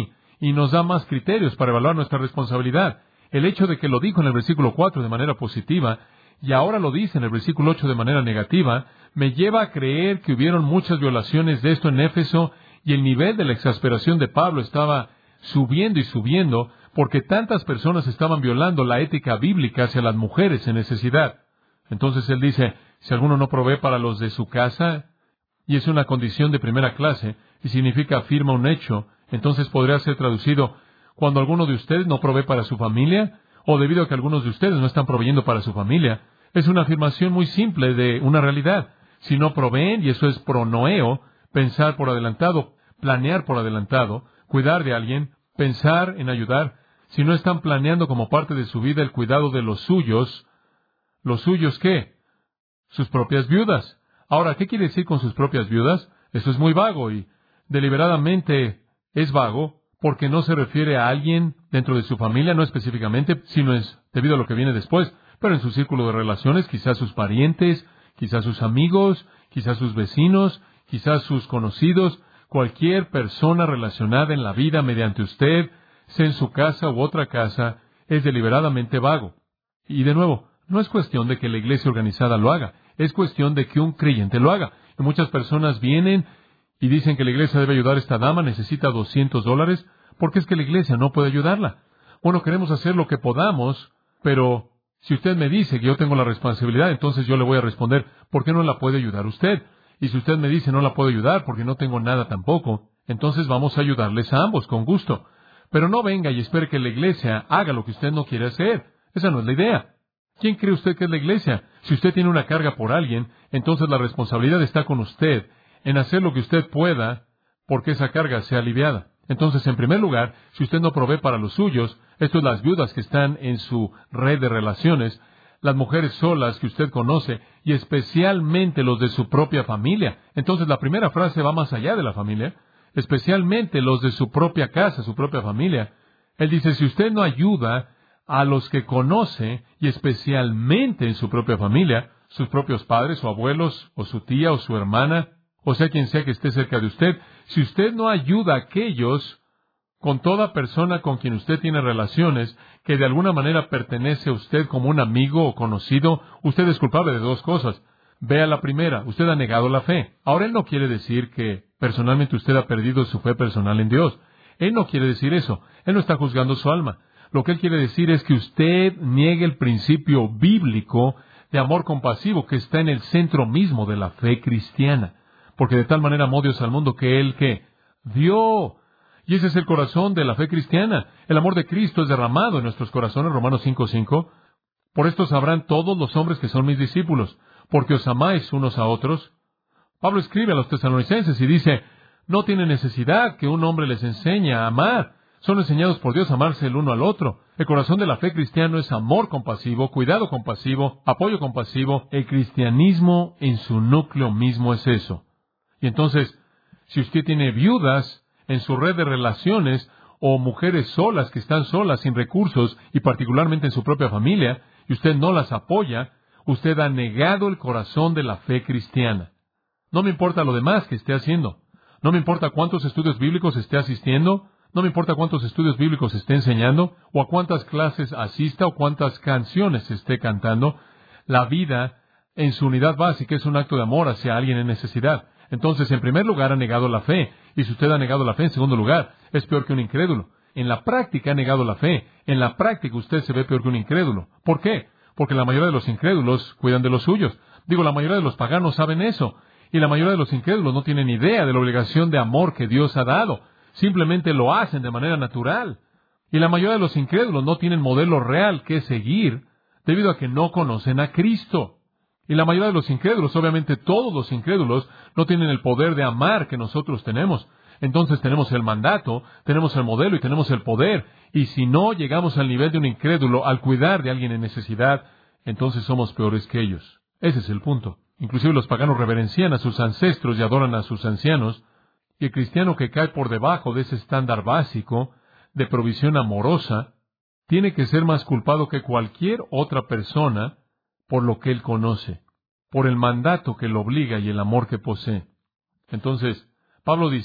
y nos da más criterios para evaluar nuestra responsabilidad. El hecho de que lo dijo en el versículo cuatro de manera positiva, y ahora lo dice en el versículo ocho de manera negativa, me lleva a creer que hubieron muchas violaciones de esto en Éfeso, y el nivel de la exasperación de Pablo estaba subiendo y subiendo, porque tantas personas estaban violando la ética bíblica hacia las mujeres en necesidad. Entonces él dice, si alguno no provee para los de su casa, y es una condición de primera clase, y significa afirma un hecho, entonces podría ser traducido, cuando alguno de ustedes no provee para su familia, o debido a que algunos de ustedes no están proveyendo para su familia. Es una afirmación muy simple de una realidad. Si no proveen, y eso es pronoeo, pensar por adelantado, planear por adelantado, cuidar de alguien, pensar en ayudar. Si no están planeando como parte de su vida el cuidado de los suyos, ¿los suyos qué? Sus propias viudas. Ahora, ¿qué quiere decir con sus propias viudas? Eso es muy vago y deliberadamente es vago porque no se refiere a alguien dentro de su familia, no específicamente, sino es debido a lo que viene después, pero en su círculo de relaciones, quizás sus parientes, quizás sus amigos, quizás sus vecinos, quizás sus conocidos, cualquier persona relacionada en la vida mediante usted, sea en su casa u otra casa, es deliberadamente vago. Y de nuevo, no es cuestión de que la iglesia organizada lo haga, es cuestión de que un creyente lo haga. Y muchas personas vienen y dicen que la iglesia debe ayudar a esta dama, necesita doscientos dólares, porque es que la iglesia no puede ayudarla. Bueno, queremos hacer lo que podamos, pero si usted me dice que yo tengo la responsabilidad, entonces yo le voy a responder, ¿por qué no la puede ayudar usted? Y si usted me dice no la puedo ayudar porque no tengo nada tampoco, entonces vamos a ayudarles a ambos con gusto. Pero no venga y espere que la iglesia haga lo que usted no quiere hacer. Esa no es la idea. ¿Quién cree usted que es la iglesia? Si usted tiene una carga por alguien, entonces la responsabilidad está con usted en hacer lo que usted pueda porque esa carga sea aliviada. Entonces, en primer lugar, si usted no provee para los suyos, esto es las viudas que están en su red de relaciones, las mujeres solas que usted conoce, y especialmente los de su propia familia. Entonces, la primera frase va más allá de la familia, especialmente los de su propia casa, su propia familia. Él dice, si usted no ayuda a los que conoce, y especialmente en su propia familia, sus propios padres o abuelos, o su tía o su hermana, o sea quien sea que esté cerca de usted, si usted no ayuda a aquellos, con toda persona con quien usted tiene relaciones, que de alguna manera pertenece a usted como un amigo o conocido, usted es culpable de dos cosas. Vea la primera, usted ha negado la fe. Ahora, él no quiere decir que personalmente usted ha perdido su fe personal en Dios. Él no quiere decir eso. Él no está juzgando su alma. Lo que él quiere decir es que usted niegue el principio bíblico de amor compasivo que está en el centro mismo de la fe cristiana. Porque de tal manera amó Dios al mundo que Él, ¿qué? Dio. Y ese es el corazón de la fe cristiana. El amor de Cristo es derramado en nuestros corazones, Romanos cinco cinco. Por esto sabrán todos los hombres que son mis discípulos, porque os amáis unos a otros. Pablo escribe a los tesalonicenses y dice, no tiene necesidad que un hombre les enseñe a amar. Son enseñados por Dios a amarse el uno al otro. El corazón de la fe cristiana es amor compasivo, cuidado compasivo, apoyo compasivo. El cristianismo en su núcleo mismo es eso. Y entonces, si usted tiene viudas en su red de relaciones o mujeres solas que están solas, sin recursos, y particularmente en su propia familia, y usted no las apoya, usted ha negado el corazón de la fe cristiana. No me importa lo demás que esté haciendo. No me importa cuántos estudios bíblicos esté asistiendo. No me importa cuántos estudios bíblicos esté enseñando, o a cuántas clases asista, o cuántas canciones esté cantando. La vida, en su unidad básica, es un acto de amor hacia alguien en necesidad. Entonces, en primer lugar, ha negado la fe. Y si usted ha negado la fe, en segundo lugar, es peor que un incrédulo. En la práctica ha negado la fe. En la práctica usted se ve peor que un incrédulo. ¿Por qué? Porque la mayoría de los incrédulos cuidan de los suyos. Digo, la mayoría de los paganos saben eso. Y la mayoría de los incrédulos no tienen idea de la obligación de amor que Dios ha dado. Simplemente lo hacen de manera natural. Y la mayoría de los incrédulos no tienen modelo real que seguir debido a que no conocen a Cristo. Y la mayoría de los incrédulos, obviamente todos los incrédulos, no tienen el poder de amar que nosotros tenemos. Entonces tenemos el mandato, tenemos el modelo y tenemos el poder. Y si no llegamos al nivel de un incrédulo al cuidar de alguien en necesidad, entonces somos peores que ellos. Ese es el punto. Inclusive los paganos reverencian a sus ancestros y adoran a sus ancianos. Y el cristiano que cae por debajo de ese estándar básico de provisión amorosa tiene que ser más culpado que cualquier otra persona por lo que él conoce, por el mandato que lo obliga y el amor que posee. Entonces, Pablo dice,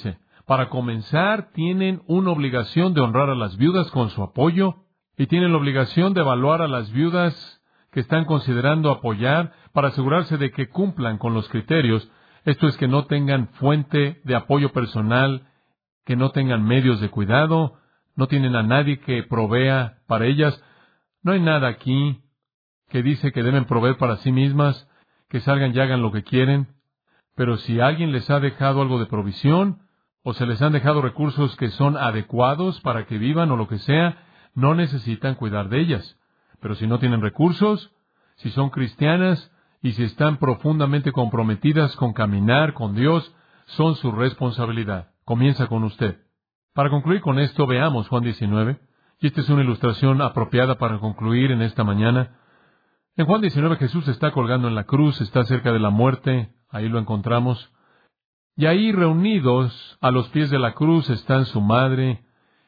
Para comenzar, tienen una obligación de honrar a las viudas con su apoyo y tienen la obligación de evaluar a las viudas que están considerando apoyar para asegurarse de que cumplan con los criterios. Esto es, que no tengan fuente de apoyo personal, que no tengan medios de cuidado, no tienen a nadie que provea para ellas. No hay nada aquí que dice que deben proveer para sí mismas, que salgan y hagan lo que quieren. Pero si alguien les ha dejado algo de provisión, o se les han dejado recursos que son adecuados para que vivan o lo que sea, no necesitan cuidar de ellas. Pero si no tienen recursos, si son cristianas y si están profundamente comprometidas con caminar con Dios, son su responsabilidad. Comienza con usted. Para concluir con esto, veamos Juan diecinueve. Y esta es una ilustración apropiada para concluir en esta mañana. En Juan diecinueve, Jesús está colgando en la cruz, está cerca de la muerte, ahí lo encontramos. Y ahí reunidos a los pies de la cruz están su madre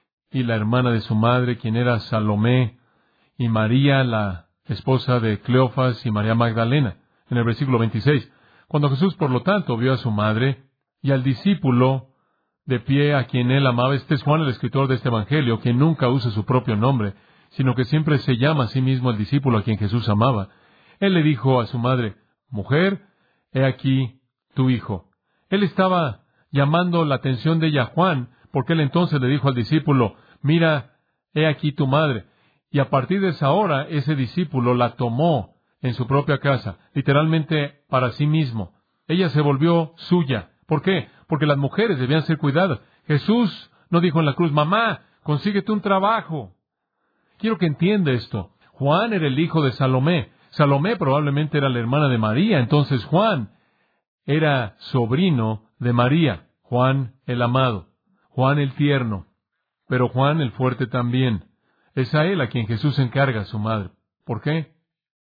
y la hermana de su madre, quien era Salomé, y María, la esposa de Cleofas, y María Magdalena, en el versículo veintiséis. Cuando Jesús, por lo tanto, vio a su madre y al discípulo de pie a quien él amaba, este es Juan, el escritor de este Evangelio, quien nunca usa su propio nombre, sino que siempre se llama a sí mismo el discípulo a quien Jesús amaba. Él le dijo a su madre: mujer, he aquí tu hijo. Él estaba llamando la atención de ella a Juan, porque él entonces le dijo al discípulo: mira, he aquí tu madre. Y a partir de esa hora, ese discípulo la tomó en su propia casa, literalmente para sí mismo. Ella se volvió suya. ¿Por qué? Porque las mujeres debían ser cuidadas. Jesús no dijo en la cruz: mamá, consíguete un trabajo. Quiero que entienda esto. Juan era el hijo de Salomé. Salomé probablemente era la hermana de María. Entonces Juan era sobrino de María. Juan el amado. Juan el tierno. Pero Juan el fuerte también. Es a él a quien Jesús encarga a su madre. ¿Por qué?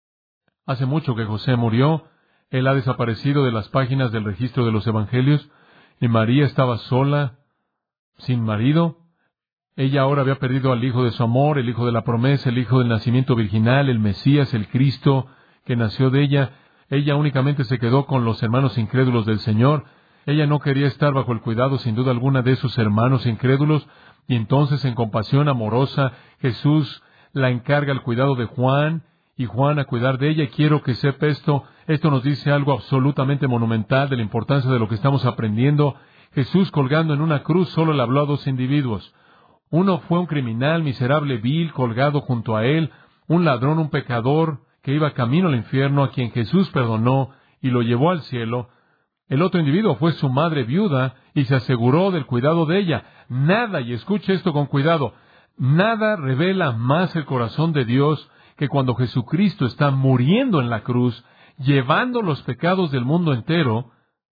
Hace mucho que José murió. Él ha desaparecido de las páginas del registro de los evangelios. Y María estaba sola, sin marido. Ella ahora había perdido al hijo de su amor, el hijo de la promesa, el hijo del nacimiento virginal, el Mesías, el Cristo, que nació de ella. Ella únicamente se quedó con los hermanos incrédulos del Señor. Ella no quería estar bajo el cuidado, sin duda alguna, de esos hermanos incrédulos. Y entonces, en compasión amorosa, Jesús la encarga al cuidado de Juan, y Juan a cuidar de ella. Y quiero que sepa esto. Esto nos dice algo absolutamente monumental de la importancia de lo que estamos aprendiendo. Jesús, colgando en una cruz, solo le habló a dos individuos. Uno fue un criminal miserable, vil, colgado junto a él, un ladrón, un pecador, que iba camino al infierno, a quien Jesús perdonó y lo llevó al cielo. El otro individuo fue su madre viuda, y se aseguró del cuidado de ella. Nada, y escuche esto con cuidado, nada revela más el corazón de Dios que cuando Jesucristo está muriendo en la cruz, llevando los pecados del mundo entero,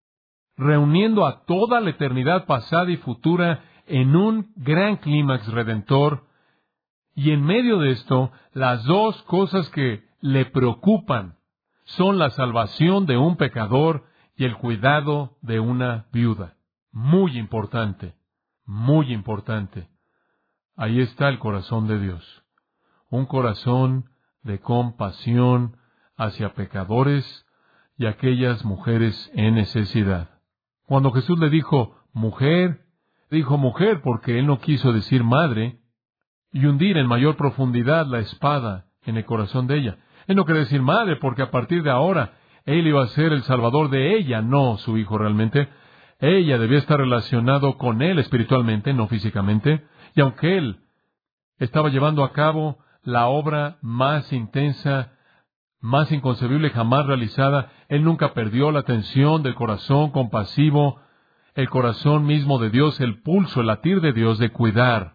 reuniendo a toda la eternidad pasada y futura en un gran clímax redentor. Y en medio de esto, las dos cosas que le preocupan son la salvación de un pecador y el cuidado de una viuda. Muy importante, muy importante. Ahí está el corazón de Dios. Un corazón de compasión hacia pecadores y aquellas mujeres en necesidad. Cuando Jesús le dijo mujer, dijo mujer porque él no quiso decir madre y hundir en mayor profundidad la espada en el corazón de ella. Él no quería decir madre porque a partir de ahora él iba a ser el salvador de ella, no su hijo realmente. Ella debía estar relacionado con él espiritualmente, no físicamente. Y aunque él estaba llevando a cabo la obra más intensa, más inconcebible jamás realizada, él nunca perdió la atención del corazón compasivo, el corazón mismo de Dios, el pulso, el latir de Dios de cuidar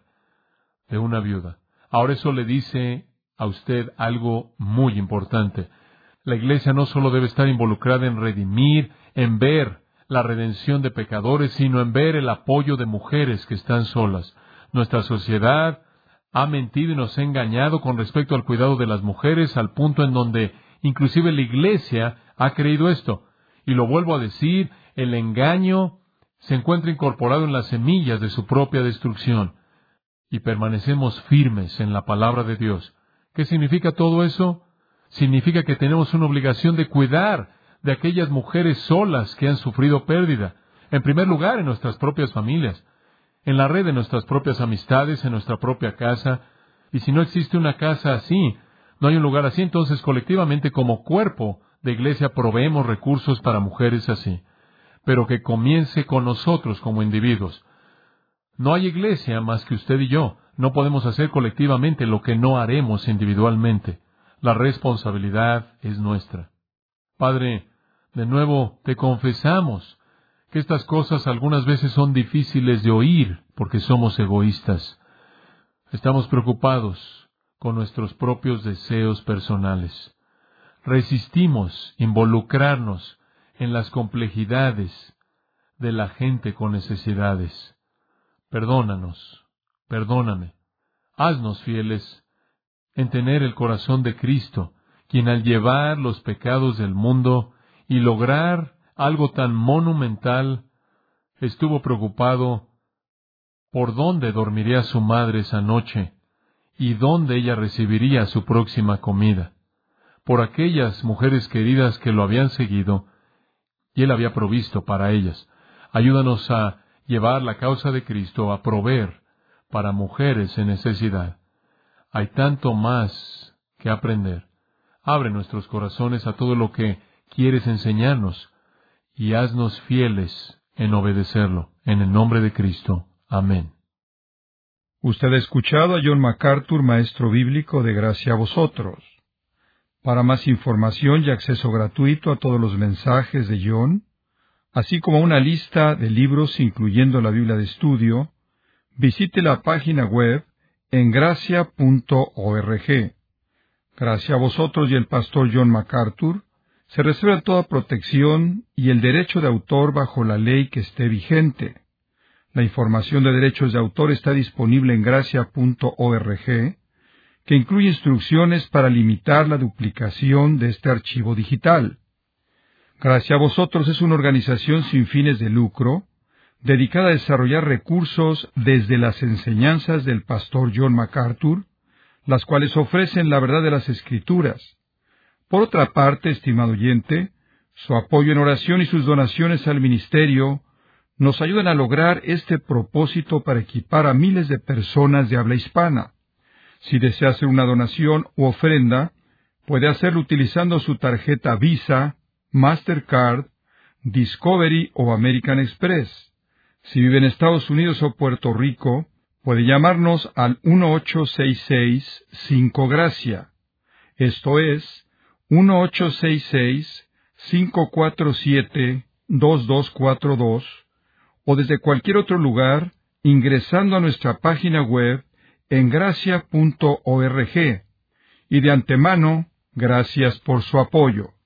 de una viuda. Ahora eso le dice a usted algo muy importante. La iglesia no solo debe estar involucrada en redimir, en ver la redención de pecadores, sino en ver el apoyo de mujeres que están solas. Nuestra sociedad ha mentido y nos ha engañado con respecto al cuidado de las mujeres, al punto en donde inclusive la iglesia ha creído esto. Y lo vuelvo a decir, el engaño se encuentra incorporado en las semillas de su propia destrucción. Y permanecemos firmes en la palabra de Dios. ¿Qué significa todo eso? Significa que tenemos una obligación de cuidar de aquellas mujeres solas que han sufrido pérdida. En primer lugar, en nuestras propias familias. en la red de nuestras propias amistades, en nuestra propia casa. Y si no existe una casa así, no hay un lugar así, entonces colectivamente como cuerpo de iglesia proveemos recursos para mujeres así. Pero que comience con nosotros como individuos. No hay iglesia más que usted y yo. No podemos hacer colectivamente lo que no haremos individualmente. La responsabilidad es nuestra. Padre, de nuevo te confesamos que estas cosas algunas veces son difíciles de oír porque somos egoístas. Estamos preocupados con nuestros propios deseos personales. Resistimos involucrarnos en las complejidades de la gente con necesidades. Perdónanos, perdóname. Haznos fieles en tener el corazón de Cristo, quien al llevar los pecados del mundo y lograr algo tan monumental, estuvo preocupado por dónde dormiría su madre esa noche y dónde ella recibiría su próxima comida, por aquellas mujeres queridas que lo habían seguido, y Él había provisto para ellas. Ayúdanos a llevar la causa de Cristo, a proveer para mujeres en necesidad. Hay tanto más que aprender. Abre nuestros corazones a todo lo que quieres enseñarnos y haznos fieles en obedecerlo. En el nombre de Cristo. Amén. Usted ha escuchado a John MacArthur, maestro bíblico de Gracia a Vosotros. Para más información y acceso gratuito a todos los mensajes de John, así como una lista de libros incluyendo la Biblia de estudio, visite la página web en gracia punto org. Gracia a Vosotros y el pastor John MacArthur se reserva toda protección y el derecho de autor bajo la ley que esté vigente. La información de derechos de autor está disponible en gracia punto org, que incluye instrucciones para limitar la duplicación de este archivo digital. Gracia a Vosotros es una organización sin fines de lucro, dedicada a desarrollar recursos desde las enseñanzas del pastor John MacArthur, las cuales ofrecen la verdad de las Escrituras. Por otra parte, estimado oyente, su apoyo en oración y sus donaciones al ministerio nos ayudan a lograr este propósito para equipar a miles de personas de habla hispana. Si desea hacer una donación u ofrenda, puede hacerlo utilizando su tarjeta Visa, Mastercard, Discovery o American Express. Si vive en Estados Unidos o Puerto Rico, puede llamarnos al uno ocho seis seis cinco Gracia. Esto es uno ocho seis seis cinco cuatro siete dos dos cuatro dos, o desde cualquier otro lugar ingresando a nuestra página web en gracia punto org. Y de antemano, gracias por su apoyo.